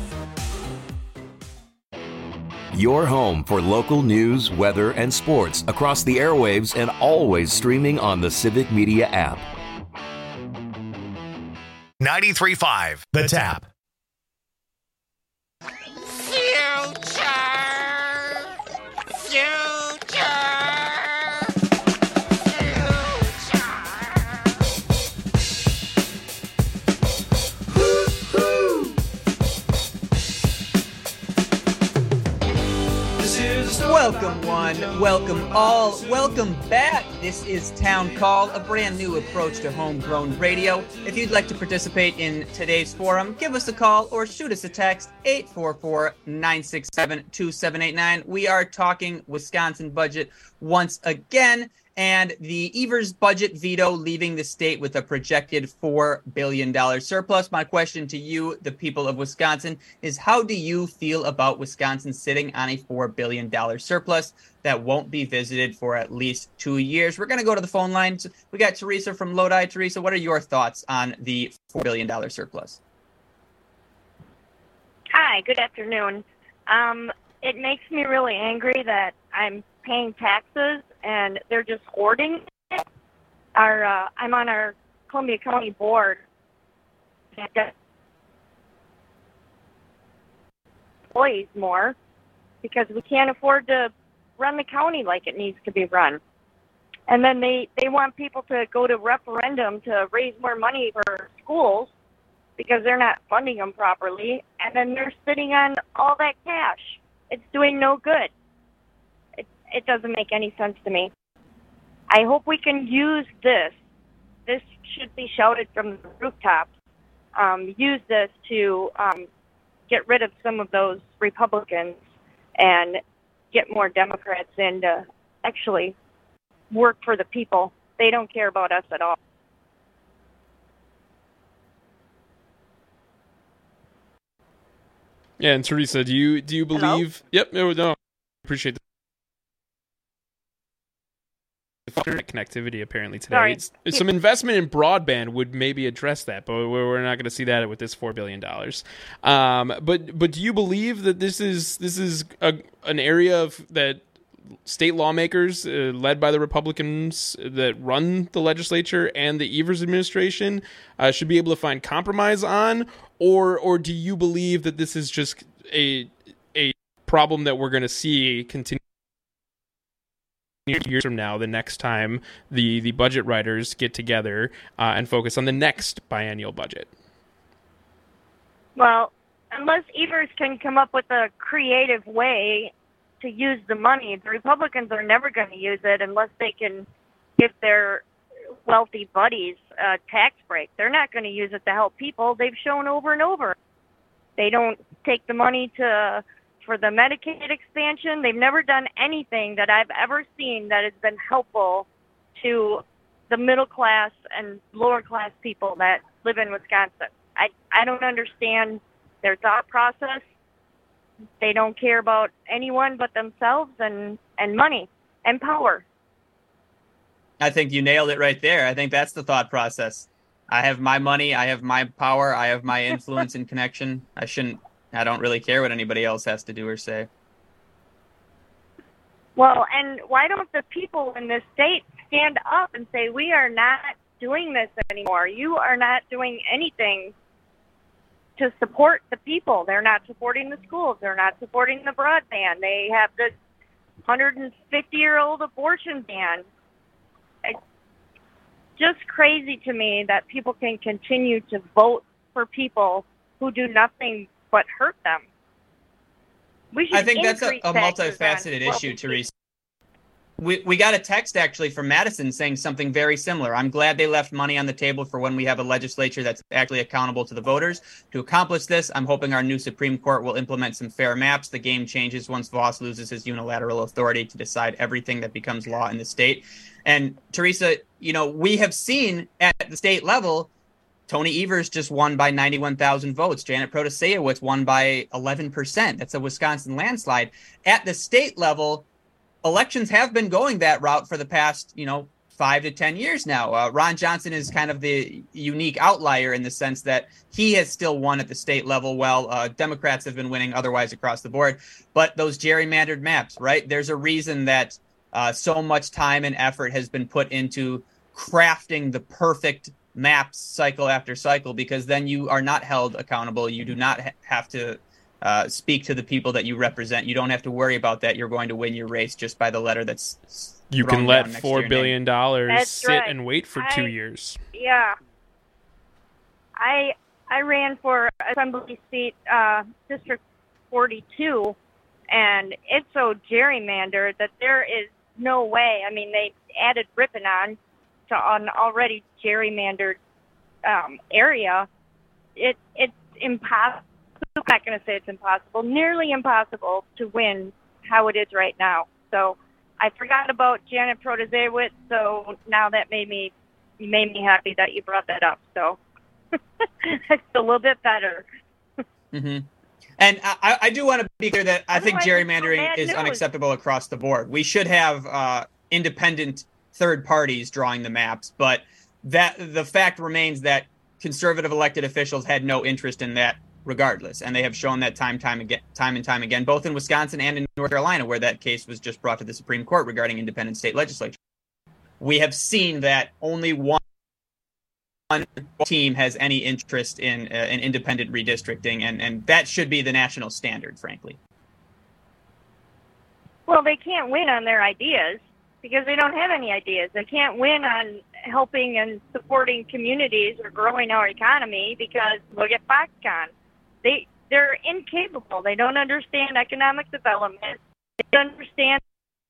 Your home for local news, weather, and sports across the airwaves and always streaming on the Civic Media app. ninety-three point five The Tap. Future! Future! Welcome one, welcome all, welcome back. This is Town Call, a brand new approach to homegrown radio. If you'd like to participate in today's forum, give us a call or shoot us a text, eight four four, nine six seven, two seven eight nine. We are talking Wisconsin budget once again, and the Evers budget veto leaving the state with a projected four billion dollars surplus. My question to you, the people of Wisconsin, is how do you feel about Wisconsin sitting on a four billion dollars surplus that won't be visited for at least two years? We're going to go to the phone lines. We got Teresa from Lodi. Teresa, what are your thoughts on the four billion dollars surplus? Hi, good afternoon. Um, it makes me really angry that I'm paying taxes and they're just hoarding it. Our, uh, I'm on our Columbia County board. Employees more, because we can't afford to run the county like it needs to be run. And then they, they want people to go to referendum to raise more money for schools because they're not funding them properly. And then they're sitting on all that cash. It's doing no good. It, it doesn't make any sense to me. I hope we can use this. This should be shouted from the rooftops. Um, use this to um, get rid of some of those Republicans and get more Democrats in to actually work for the people. They don't care about us at all. Yeah, and Teresa, do you do you believe? Hello? Yep, no, no, appreciate the connectivity apparently today. Sorry. It's, it's some investment in broadband would maybe address that, but we're, we're not going to see that with this four billion dollars. Um, but but do you believe that this is this is a, an area of that state lawmakers uh, led by the Republicans that run the legislature and the Evers administration uh, should be able to find compromise on, or or do you believe that this is just a a problem that we're going to see continue years from now, the next time the, the budget writers get together uh, and focus on the next biennial budget? Well, unless Evers can come up with a creative way to use the money, the Republicans are never going to use it unless they can give their wealthy buddies a tax break. They're not going to use it to help people. They've shown over and over. They don't take the money to for the Medicaid expansion. They've never done anything that I've ever seen that has been helpful to the middle class and lower class people that live in Wisconsin. I, I don't understand their thought process. They don't care about anyone but themselves and, and money and power. I think you nailed it right there. I think that's the thought process. I have my money, I have my power, I have my influence and connection. I shouldn't I don't really care what anybody else has to do or say. Well, and why don't the people in this state stand up and say, we are not doing this anymore. You are not doing anything to support the people. They're not supporting the schools. They're not supporting the broadband. They have this one hundred fifty-year-old abortion ban. It's just crazy to me that people can continue to vote for people who do nothing but hurt them. We should I think that's a, a taxes multifaceted on issue, Teresa. We we got a text actually from Madison saying something very similar. I'm glad they left money on the table for when we have a legislature that's actually accountable to the voters. To accomplish this, I'm hoping our new Supreme Court will implement some fair maps. The game changes once Voss loses his unilateral authority to decide everything that becomes law in the state. And Teresa, you know, we have seen at the state level, Tony Evers just won by ninety-one thousand votes. Janet Protasewicz won by eleven percent. That's a Wisconsin landslide. At the state level, elections have been going that route for the past, you know, five to ten years now. Uh, Ron Johnson is kind of the unique outlier in the sense that he has still won at the state level while uh, Democrats have been winning otherwise across the board. But those gerrymandered maps, right? There's a reason that uh, so much time and effort has been put into crafting the perfect maps cycle after cycle, because then you are not held accountable. You do not ha- have to uh, speak to the people that you represent. You don't have to worry about that. You're going to win your race just by the letter that's you can let four billion dollars sit right. and wait for I, two years. Yeah, I I ran for Assembly seat uh, District forty-two, and it's so gerrymandered that there is no way. I mean, they added Ripon on to an already gerrymandered um, area. It it's impossible. I'm not going to say it's impossible. Nearly impossible to win how it is right now. So I forgot about Janet Protasewicz. So now that made me made me happy that you brought that up. So it's a little bit better. Mm-hmm. And I, I do want to be clear that I Otherwise, think gerrymandering is news. unacceptable across the board. We should have uh, independent third parties drawing the maps, but that the fact remains that conservative elected officials had no interest in that regardless, and they have shown that time time again time and time again, both in Wisconsin and in North Carolina, where that case was just brought to the Supreme Court regarding independent state legislatures. We have seen that only one team has any interest in uh, in independent redistricting, and and that should be the national standard, frankly. Well, they can't win on their ideas because they don't have any ideas. They can't win on helping and supporting communities or growing our economy because look at Foxconn. They, they're incapable. They don't understand economic development. They don't understand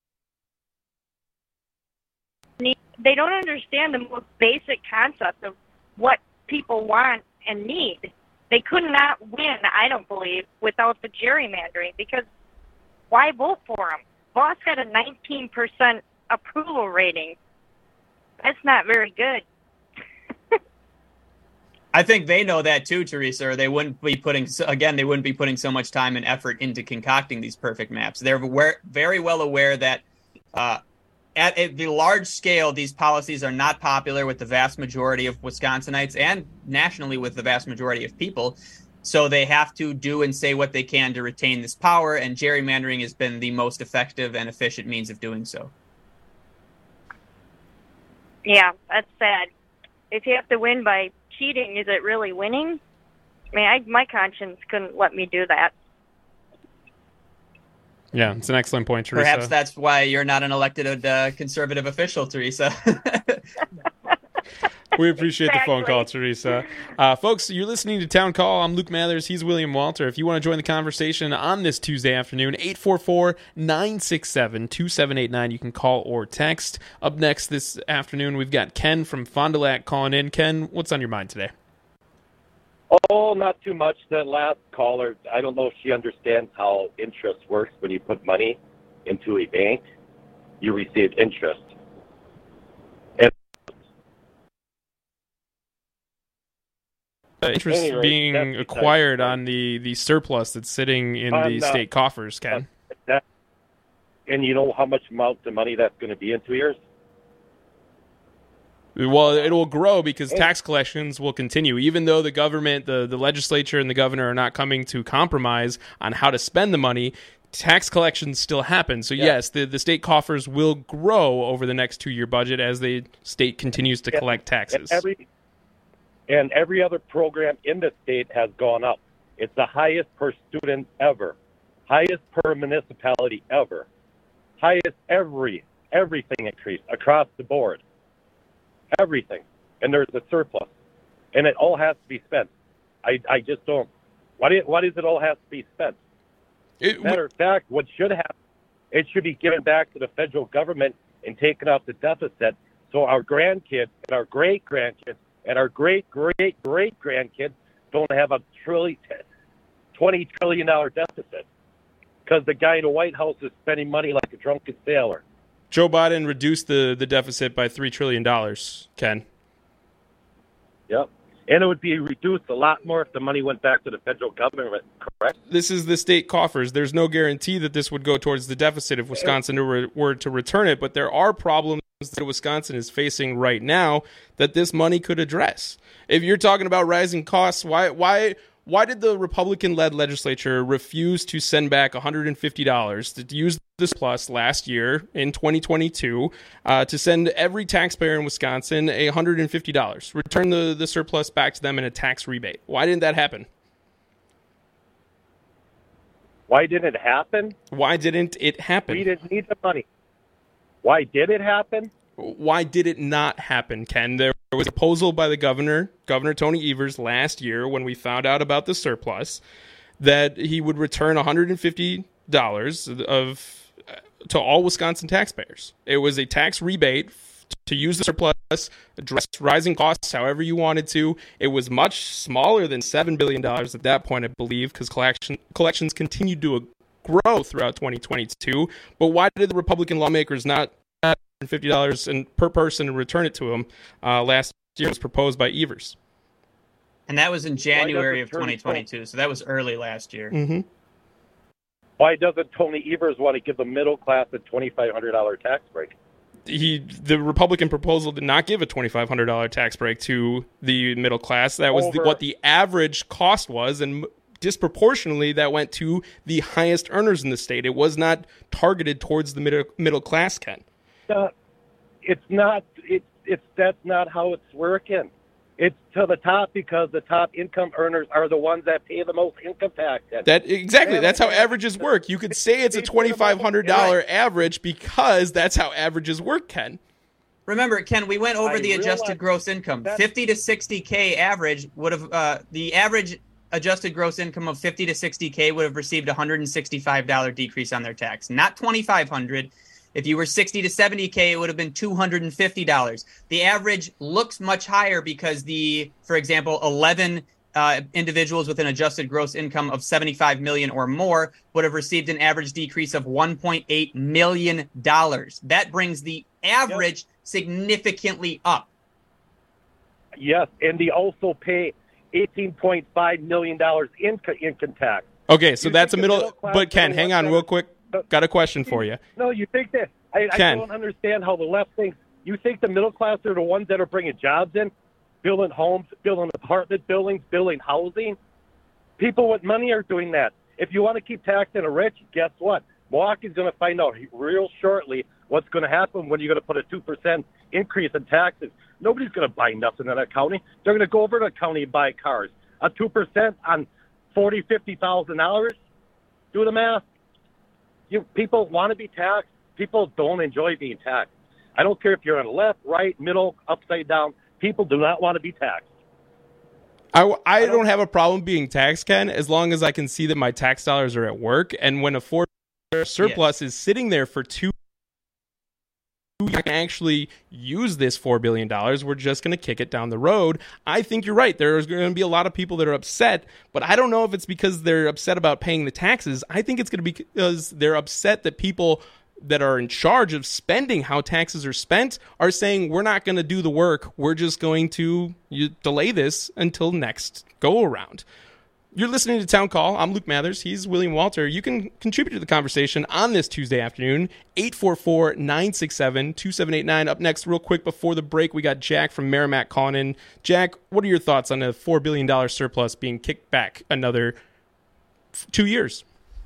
They don't understand the most basic concept of what people want and need. They could not win, I don't believe, without the gerrymandering, because why vote for them? Voss had a nineteen percent approval rating. That's not very good. I think they know that too, Teresa, or they wouldn't be putting, again, they wouldn't be putting so much time and effort into concocting these perfect maps. They're aware, very well aware that uh, at, at the large scale, these policies are not popular with the vast majority of Wisconsinites and nationally with the vast majority of people. So they have to do and say what they can to retain this power, and gerrymandering has been the most effective and efficient means of doing so. Yeah, that's sad. If you have to win by cheating, is it really winning? I mean, I, my conscience couldn't let me do that. Yeah, it's an excellent point, Teresa. Perhaps that's why you're not an elected uh, conservative official, Teresa. We appreciate Exactly. the phone call, Teresa. Uh, folks, you're listening to Town Call. I'm Luke Mathers. He's William Walter. If you want to join the conversation on this Tuesday afternoon, eight four four, nine six seven, two seven eight nine. You can call or text. Up next this afternoon, we've got Ken from Fond du Lac calling in. Ken, what's on your mind today? Oh, not too much. That last caller, I don't know if she understands how interest works. When you put money into a bank, you receive interest. And Uh, interest Anyway, being that's- acquired on the, the surplus that's sitting in On, the uh, state coffers, Ken. that, and you know how much amount of money that's going to be in two years? Well, it will grow because tax collections will continue. Even though the government, the, the legislature and the governor are not coming to compromise on how to spend the money, tax collections still happen. So, Yeah. yes, the, the state coffers will grow over the next two-year budget as the state continues to And- collect taxes. And every, and every other program in the state has gone up. It's the highest per student ever, highest per municipality ever, highest every, everything increased across the board. Everything. And there's a surplus. And it all has to be spent. I, I just don't. Why, do, why does it all have to be spent? It, Matter of fact, what should happen, it should be given back to the federal government and taken out the deficit so our grandkids and our great-grandkids and our great-great-great-grandkids don't have a trillion, twenty trillion dollars deficit because the guy in the White House is spending money like a drunken sailor. Joe Biden reduced the, the deficit by three trillion dollars, Ken. Yep. And it would be reduced a lot more if the money went back to the federal government, correct? This is the state coffers. There's no guarantee that this would go towards the deficit if Wisconsin were, were to return it, but there are problems that Wisconsin is facing right now that this money could address. If you're talking about rising costs, why why why did the Republican-led legislature refuse to send back one hundred fifty dollars to use this plus last year in twenty twenty-two uh, to send every taxpayer in Wisconsin one hundred fifty dollars, return the, the surplus back to them in a tax rebate? Why didn't that happen? Why didn't it happen? Why didn't it happen? We didn't need the money. Why did it happen? Why did it not happen, Ken? There was a proposal by the governor, Governor Tony Evers, last year when we found out about the surplus, that he would return one hundred fifty dollars of to all Wisconsin taxpayers. It was a tax rebate to use the surplus, address rising costs however you wanted to. It was much smaller than seven billion dollars at that point, I believe, because collection, collections continued to grow throughout twenty twenty-two. But why did the Republican lawmakers not one hundred fifty dollars and per person and return it to him uh, last year? It was proposed by Evers. And that was in January of turn twenty twenty-two, so that was early last year. Mm-hmm. Why doesn't Tony Evers want to give the middle class a twenty-five hundred dollars tax break? He, the Republican proposal did not give a twenty-five hundred dollars tax break to the middle class. That was the, what the average cost was, and disproportionately that went to the highest earners in the state. It was not targeted towards the middle middle class, Ken. Uh, it's not. It's it's that's not how it's working. It's to the top because the top income earners are the ones that pay the most income tax. That exactly. That's how averages work. You could say it's a twenty-five hundred dollars average because that's how averages work, Ken. Remember, Ken, we went over I the adjusted realize gross income. fifty to sixty K average would have uh, the average adjusted gross income of fifty to sixty K would have received a one hundred sixty-five dollars decrease on their tax, not twenty-five hundred dollars. If you were sixty to seventy K, it would have been two hundred fifty dollars. The average looks much higher because the, for example, eleven uh, individuals with an adjusted gross income of seventy-five million dollars or more would have received an average decrease of one point eight million dollars. That brings the average yep. significantly up. Yes, and they also pay eighteen point five million dollars income income tax. Okay, so you that's a middle, middle but Ken, hang on real quick. Got a question for you. No, you think that I, I don't understand how the left thinks. You think the middle class are the ones that are bringing jobs in, building homes, building apartment buildings, building housing? People with money are doing that. If you want to keep taxing the rich, guess what? Milwaukee's going to find out real shortly what's going to happen when you're going to put a two percent increase in taxes. Nobody's going to buy nothing in that county. They're going to go over to the county and buy cars. A two percent on forty thousand dollars, fifty thousand dollars? Do the math. You people want to be taxed. People don't enjoy being taxed. I don't care if you're on the left, right, middle, upside down. People do not want to be taxed. I, I, I don't, don't have a problem being taxed, Ken, as long as I can see that my tax dollars are at work. And when a four surplus yes. is sitting there for two, you can actually use this four billion dollars. We're just going to kick it down the road. I think you're right. There's going to be a lot of people that are upset, but I don't know if it's because they're upset about paying the taxes. I think it's going to be because they're upset that people that are in charge of spending how taxes are spent are saying, we're not going to do the work. We're just going to you, delay this until next go around. You're listening to Town Call. I'm Luke Mathers. He's William Walter. You can contribute to the conversation on this Tuesday afternoon, eight four four, nine six seven, two seven eight nine. Up next, real quick before the break, we got Jack from Merrimack calling in. Jack, what are your thoughts on a four billion dollars surplus being kicked back another two years?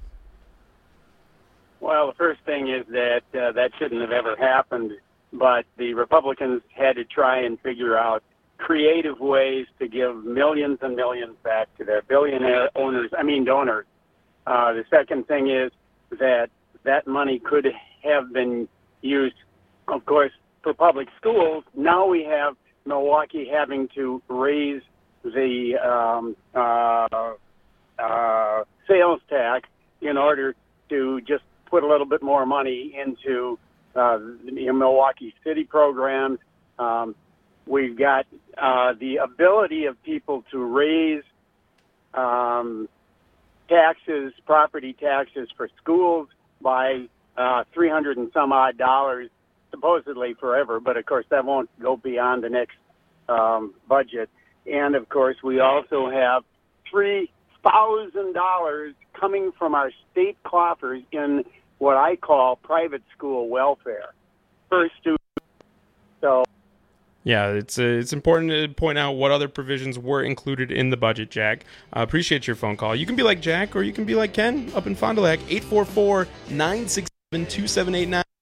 Well, the first thing is that uh, that shouldn't have ever happened, but the Republicans had to try and figure out creative ways to give millions and millions back to their billionaire owners, I mean donors. Uh, the second thing is that that money could have been used, of course, for public schools. Now we have Milwaukee having to raise the um, uh, uh, sales tax in order to just put a little bit more money into uh, the Milwaukee City programs. Um, We've got uh, the ability of people to raise um, taxes, property taxes for schools by uh, three hundred and some odd dollars, supposedly forever. But, of course, that won't go beyond the next um, budget. And, of course, we also have three thousand dollars coming from our state coffers in what I call private school welfare per student. So. Yeah, it's uh, it's important to point out what other provisions were included in the budget, Jack. I uh, appreciate your phone call. You can be like Jack or you can be like Ken up in Fond du Lac, eight four four, nine six seven, two seven eight nine.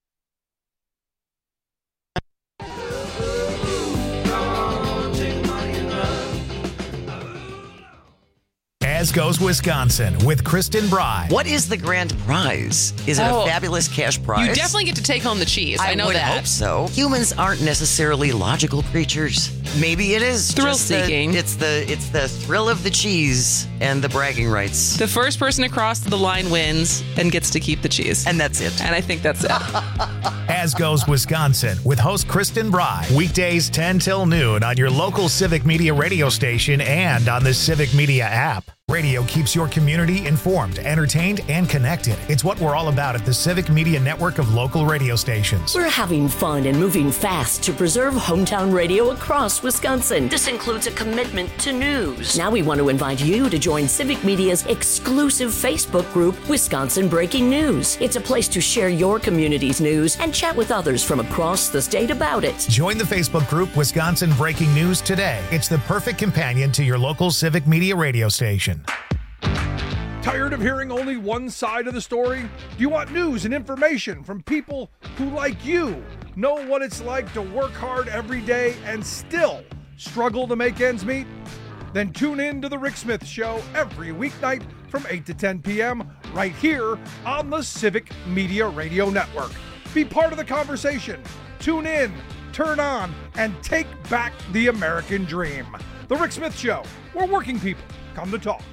As Goes Wisconsin with Kristen Bry. What is the grand prize? Is it oh, a fabulous cash prize? You definitely get to take home the cheese. I, I know would that. hope so. Humans aren't necessarily logical creatures. Maybe it is thrill just seeking. The, it's the it's the thrill of the cheese and the bragging rights. The first person across the line wins and gets to keep the cheese. And that's it. And I think that's it. As Goes Wisconsin with host Kristen Bry. Weekdays ten till noon on your local Civic Media radio station and on the Civic Media app. Radio keeps your community informed, entertained, and connected. It's what we're all about at the Civic Media network of local radio stations. We're having fun and moving fast to preserve hometown radio across Wisconsin. This includes a commitment to news. Now we want to invite you to join Civic Media's exclusive Facebook group, Wisconsin Breaking News. It's a place to share your community's news and chat with others from across the state about it. Join the Facebook group, Wisconsin Breaking News today. It's the perfect companion to your local Civic Media radio station. Tired of hearing only one side of the story? Do you want news and information from people who, like you, know what it's like to work hard every day and still Struggle to make ends meet? Then tune in to The Rick Smith Show every weeknight from eight to ten p.m. right here on the Civic Media Radio Network. Be part of the conversation. Tune in, turn on, and take back the American dream. The Rick Smith Show, where working people come to talk.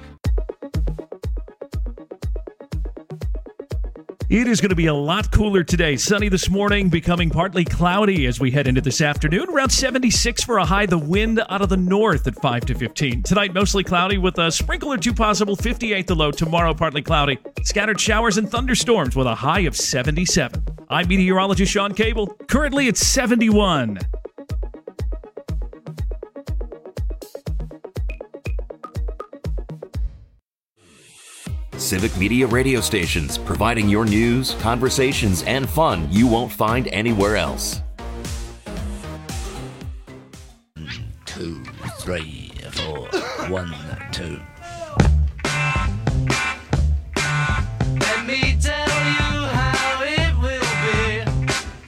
It is going to be a lot cooler today. Sunny this morning, becoming partly cloudy as we head into this afternoon. Around seventy-six for a high. The wind out of the north at five to fifteen. Tonight, mostly cloudy with a sprinkle or two possible. fifty-eight the low. Tomorrow, partly cloudy. Scattered showers and thunderstorms with a high of seventy-seven. I'm meteorologist Sean Cable. Currently, it's seventy-one. Civic Media radio stations, providing your news, conversations, and fun you won't find anywhere else. Two, three, four, one, two. Let me tell you how it will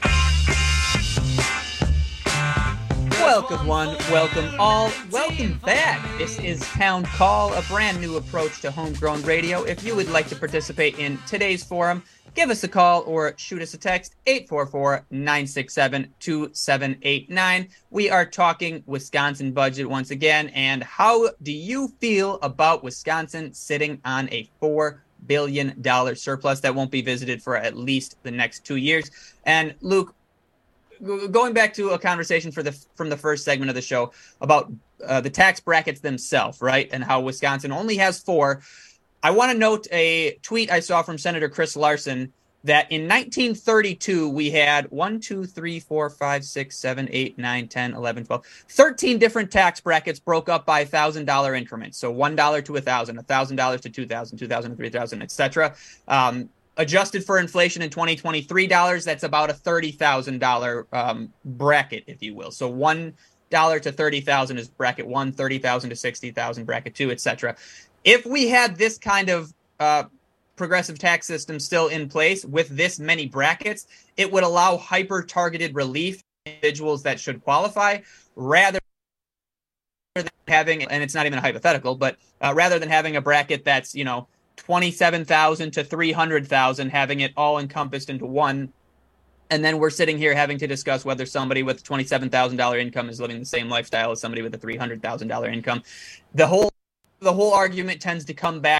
be. Welcome one, welcome all, welcome back. This is Town Call, a brand new approach to homegrown radio. If you would like to participate in today's forum, give us a call or shoot us a text, eight four four, nine six seven, two seven eight nine. We are talking Wisconsin budget once again, and how do you feel about Wisconsin sitting on a four billion dollars surplus that won't be visited for at least the next two years? And Luke, going back to a conversation for the from the first segment of the show about uh, the tax brackets themselves, right, and how Wisconsin only has four, I want to note a tweet I saw from Senator Chris Larson that in nineteen thirty-two we had one, two, three, four, five, six, seven, eight, nine, ten, eleven, twelve, thirteen different tax brackets broke up by one thousand dollars increments. So one dollar to one thousand dollars, one thousand dollars to two thousand dollars, two thousand dollars to three thousand dollars, et cetera. Um, Adjusted for inflation in twenty twenty-three dollars, that's about a thirty thousand dollars um, bracket, if you will. So one dollar to thirty thousand dollars is bracket one, thirty thousand dollars to sixty thousand dollars bracket two, et cetera. If we had this kind of uh, progressive tax system still in place with this many brackets, it would allow hyper-targeted relief to individuals that should qualify rather than having, and it's not even a hypothetical, but uh, rather than having a bracket that's, you know, twenty-seven thousand to three hundred thousand, having it all encompassed into one. And then we're sitting here having to discuss whether somebody with a twenty-seven thousand dollars income is living the same lifestyle as somebody with a three hundred thousand dollars income. The whole the whole argument tends to come back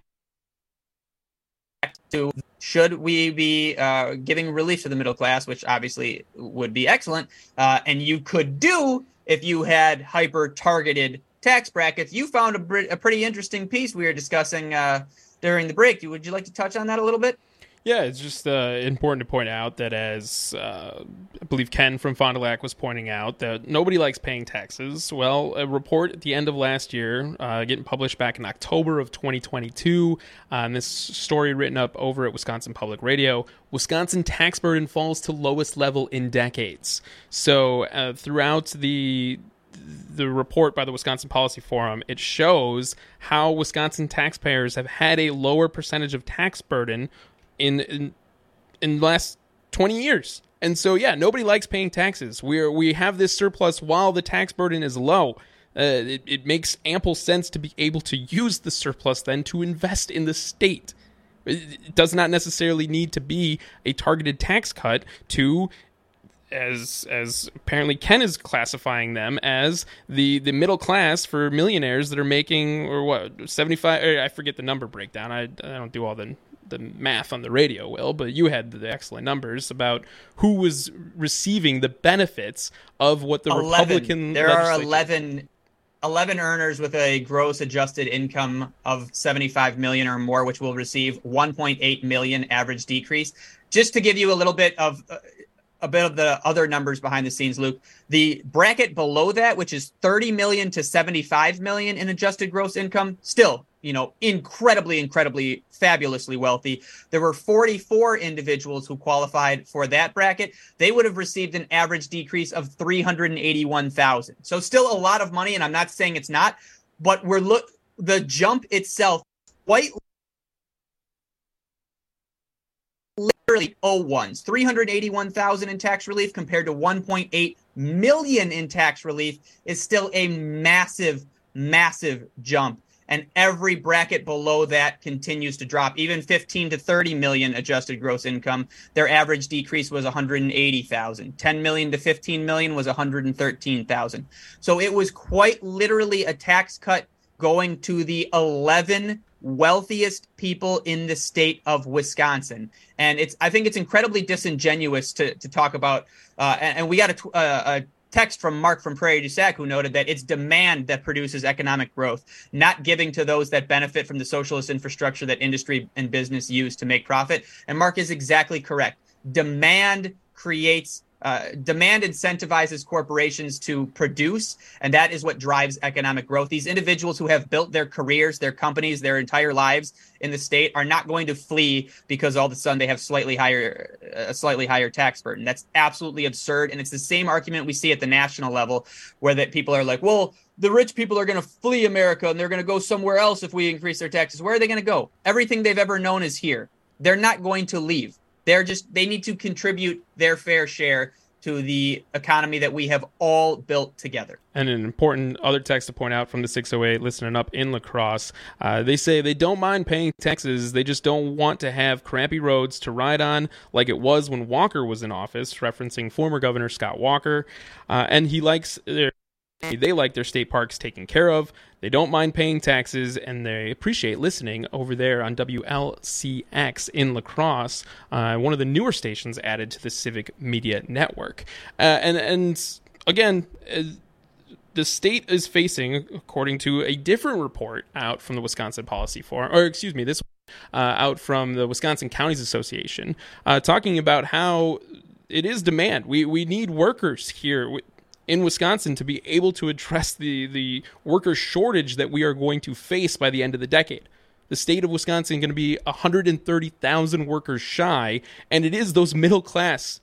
to, should we be uh, giving relief to the middle class, which obviously would be excellent. Uh, and you could do if you had hyper-targeted tax brackets. You found a, a pretty interesting piece we were discussing uh, during the break. Would you like to touch on that a little bit? Yeah, it's just uh, important to point out that, as uh, I believe Ken from Fond du Lac was pointing out, that nobody likes paying taxes. Well, a report at the end of last year, uh, getting published back in October of twenty twenty-two, uh, and this story written up over at Wisconsin Public Radio, Wisconsin tax burden falls to lowest level in decades. So uh, throughout the the report by the Wisconsin Policy Forum, it shows how Wisconsin taxpayers have had a lower percentage of tax burden in in, in the last twenty years. And so, yeah, nobody likes paying taxes. We're, we have this surplus while the tax burden is low. Uh, it, it makes ample sense to be able to use the surplus then to invest in the state. It does not necessarily need to be a targeted tax cut to, as as apparently Ken is classifying them as, the, the middle class for millionaires that are making, or what, seventy-five, or I forget the number breakdown. I, I don't do all the the math on the radio, Will, but you had the excellent numbers about who was receiving the benefits of what the eleven. Republican There are eleven, eleven earners with a gross adjusted income of seventy-five million dollars or more, which will receive one point eight million dollars average decrease. Just to give you a little bit of uh, a bit of the other numbers behind the scenes, Luke, the bracket below that, which is thirty million dollars to seventy-five million dollars in adjusted gross income, still, you know, incredibly, incredibly, fabulously wealthy. There were forty-four individuals who qualified for that bracket. They would have received an average decrease of three hundred eighty-one thousand dollars. So still a lot of money, and I'm not saying it's not, but we're look the jump itself quite literally oh ones. three hundred eighty-one thousand in tax relief compared to one point eight million in tax relief is still a massive, massive jump. And every bracket below that continues to drop. Even fifteen to thirty million adjusted gross income, their average decrease was one hundred eighty thousand. ten million to fifteen million was one hundred thirteen thousand. So it was quite literally a tax cut going to the eleven wealthiest people in the state of Wisconsin. And it's, I think it's incredibly disingenuous to to talk about, uh, and, and we got a, a, a text from Mark from Prairie du Sac, who noted that it's demand that produces economic growth, not giving to those that benefit from the socialist infrastructure that industry and business use to make profit. And Mark is exactly correct. Demand creates Uh, demand incentivizes corporations to produce, and that is what drives economic growth. These individuals who have built their careers, their companies, their entire lives in the state are not going to flee because all of a sudden they have slightly higher, a slightly higher tax burden. That's absolutely absurd, and it's the same argument we see at the national level, where that people are like, well, the rich people are going to flee America and they're going to go somewhere else if we increase their taxes. Where are they going to go? Everything they've ever known is here. They're not going to leave. They're just, they need to contribute their fair share to the economy that we have all built together. And an important other text to point out from the six oh eight listening up in La Crosse, uh, they say they don't mind paying taxes, they just don't want to have crappy roads to ride on like it was when Walker was in office, referencing former Governor Scott Walker. Uh, and he likes their They like their state parks taken care of. They don't mind paying taxes, and they appreciate listening over there on W L C X in La Crosse, uh, one of the newer stations added to the Civic Media Network. Uh, and, and again, uh, the state is facing, according to a different report out from the Wisconsin Policy Forum, or excuse me, this uh, out from the Wisconsin Counties Association, uh, talking about how it is demand. We, we need workers here in Wisconsin to be able to address the, the worker shortage that we are going to face by the end of the decade. The state of Wisconsin is going to be one hundred thirty thousand workers shy, and it is those middle-class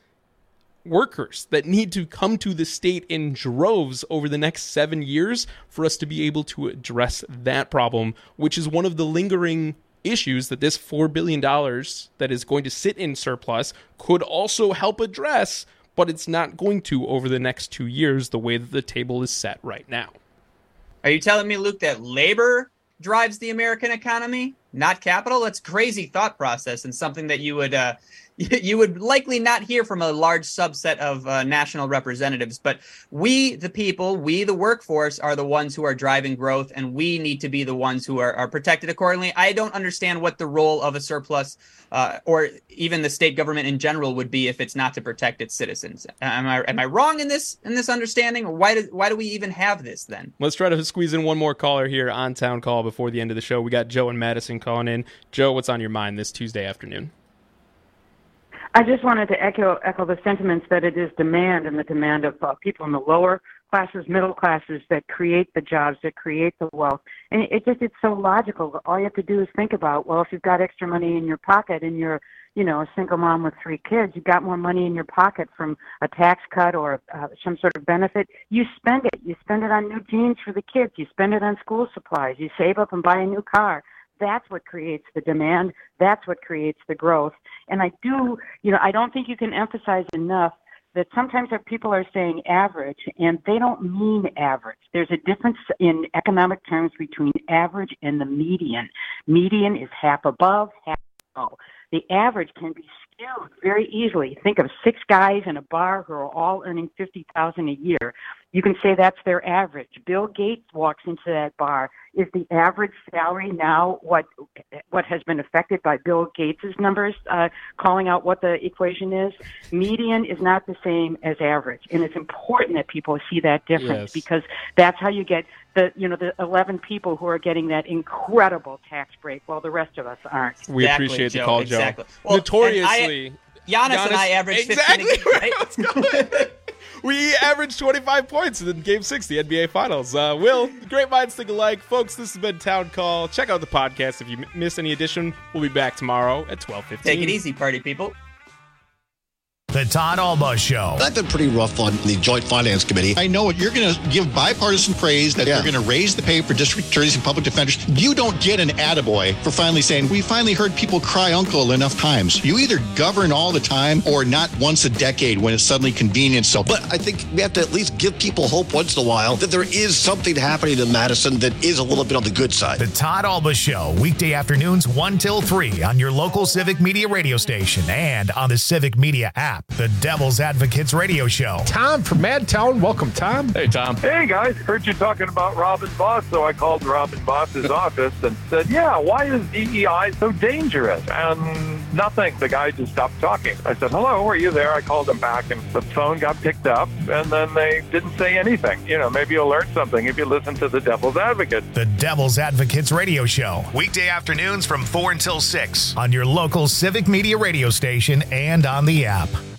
workers that need to come to the state in droves over the next seven years for us to be able to address that problem, which is one of the lingering issues that this four billion dollars that is going to sit in surplus could also help address, but it's not going to over the next two years the way that the table is set right now. Are you telling me, Luke, that labor drives the American economy, not capital? That's crazy thought process, and something that you would uh, you would likely not hear from a large subset of uh, national representatives. But we, the people, we, the workforce, are the ones who are driving growth, and we need to be the ones who are, are protected accordingly. I don't understand what the role of a surplus uh, or even the state government in general would be if it's not to protect its citizens. Am I am I wrong in this in this understanding? Or why do why do we even have this then? Let's try to squeeze in one more caller here on Town Call before the end of the show. We got Joe and Madison calling in. Joe, what's on your mind this Tuesday afternoon? I just wanted to echo echo the sentiments that it is demand, and the demand of uh, people in the lower classes, middle classes, that create the jobs, that create the wealth. And it just, it's so logical. All you have to do is think about, well, if you've got extra money in your pocket and you're, you know, a single mom with three kids, you've got more money in your pocket from a tax cut or uh, some sort of benefit, you spend it. You spend it on new jeans for the kids. You spend it on school supplies. You save up and buy a new car. That's what creates the demand. That's what creates the growth. And I do, you know, I don't think you can emphasize enough that sometimes our people are saying average, and they don't mean average. There's a difference in economic terms between average and the median. Median is half above, half below. The average can be skewed very easily. Think of six guys in a bar who are all earning fifty thousand dollars a year. You can say that's their average. Bill Gates walks into that bar. Is the average salary now what what has been affected by Bill Gates' numbers, uh, calling out what the equation is? Median is not the same as average, and it's important that people see that difference, yes, because that's how you get the you know the eleven people who are getting that incredible tax break, while the rest of us aren't. We exactly, appreciate Joe, the call, exactly. Joe. Well, Notoriously, I, Giannis, Giannis and I averaged exactly fifteen a game, right? We averaged twenty-five points in Game six, the N B A Finals. Uh, Will, great minds think alike. Folks, this has been Town Call. Check out the podcast if you m- miss any edition. We'll be back tomorrow at twelve fifteen. Take it easy, party people. The Todd Alba Show. I've been pretty rough on the Joint Finance Committee. I know it. You're going to give bipartisan praise that yeah. they're going to raise the pay for district attorneys and public defenders. You don't get an attaboy for finally saying, we finally heard people cry uncle enough times. You either govern all the time or not once a decade when it's suddenly convenient. So, but I think we have to at least give people hope once in a while that there is something happening in Madison that is a little bit on the good side. The Todd Alba Show, weekday afternoons one till three on your local Civic Media radio station and on the Civic Media app. The Devil's Advocates Radio Show. Tom from Madtown. Welcome, Tom. Hey, Tom. Hey, guys. Heard you talking about Robin Voss, so I called Robin Voss's office and said, yeah, why is D E I so dangerous? And nothing. The guy just stopped talking. I said, hello, are you there? I called him back, and the phone got picked up, and then they didn't say anything. You know, maybe you'll learn something if you listen to the Devil's Advocate. The Devil's Advocates Radio Show. Weekday afternoons from four until six on your local Civic Media radio station and on the app.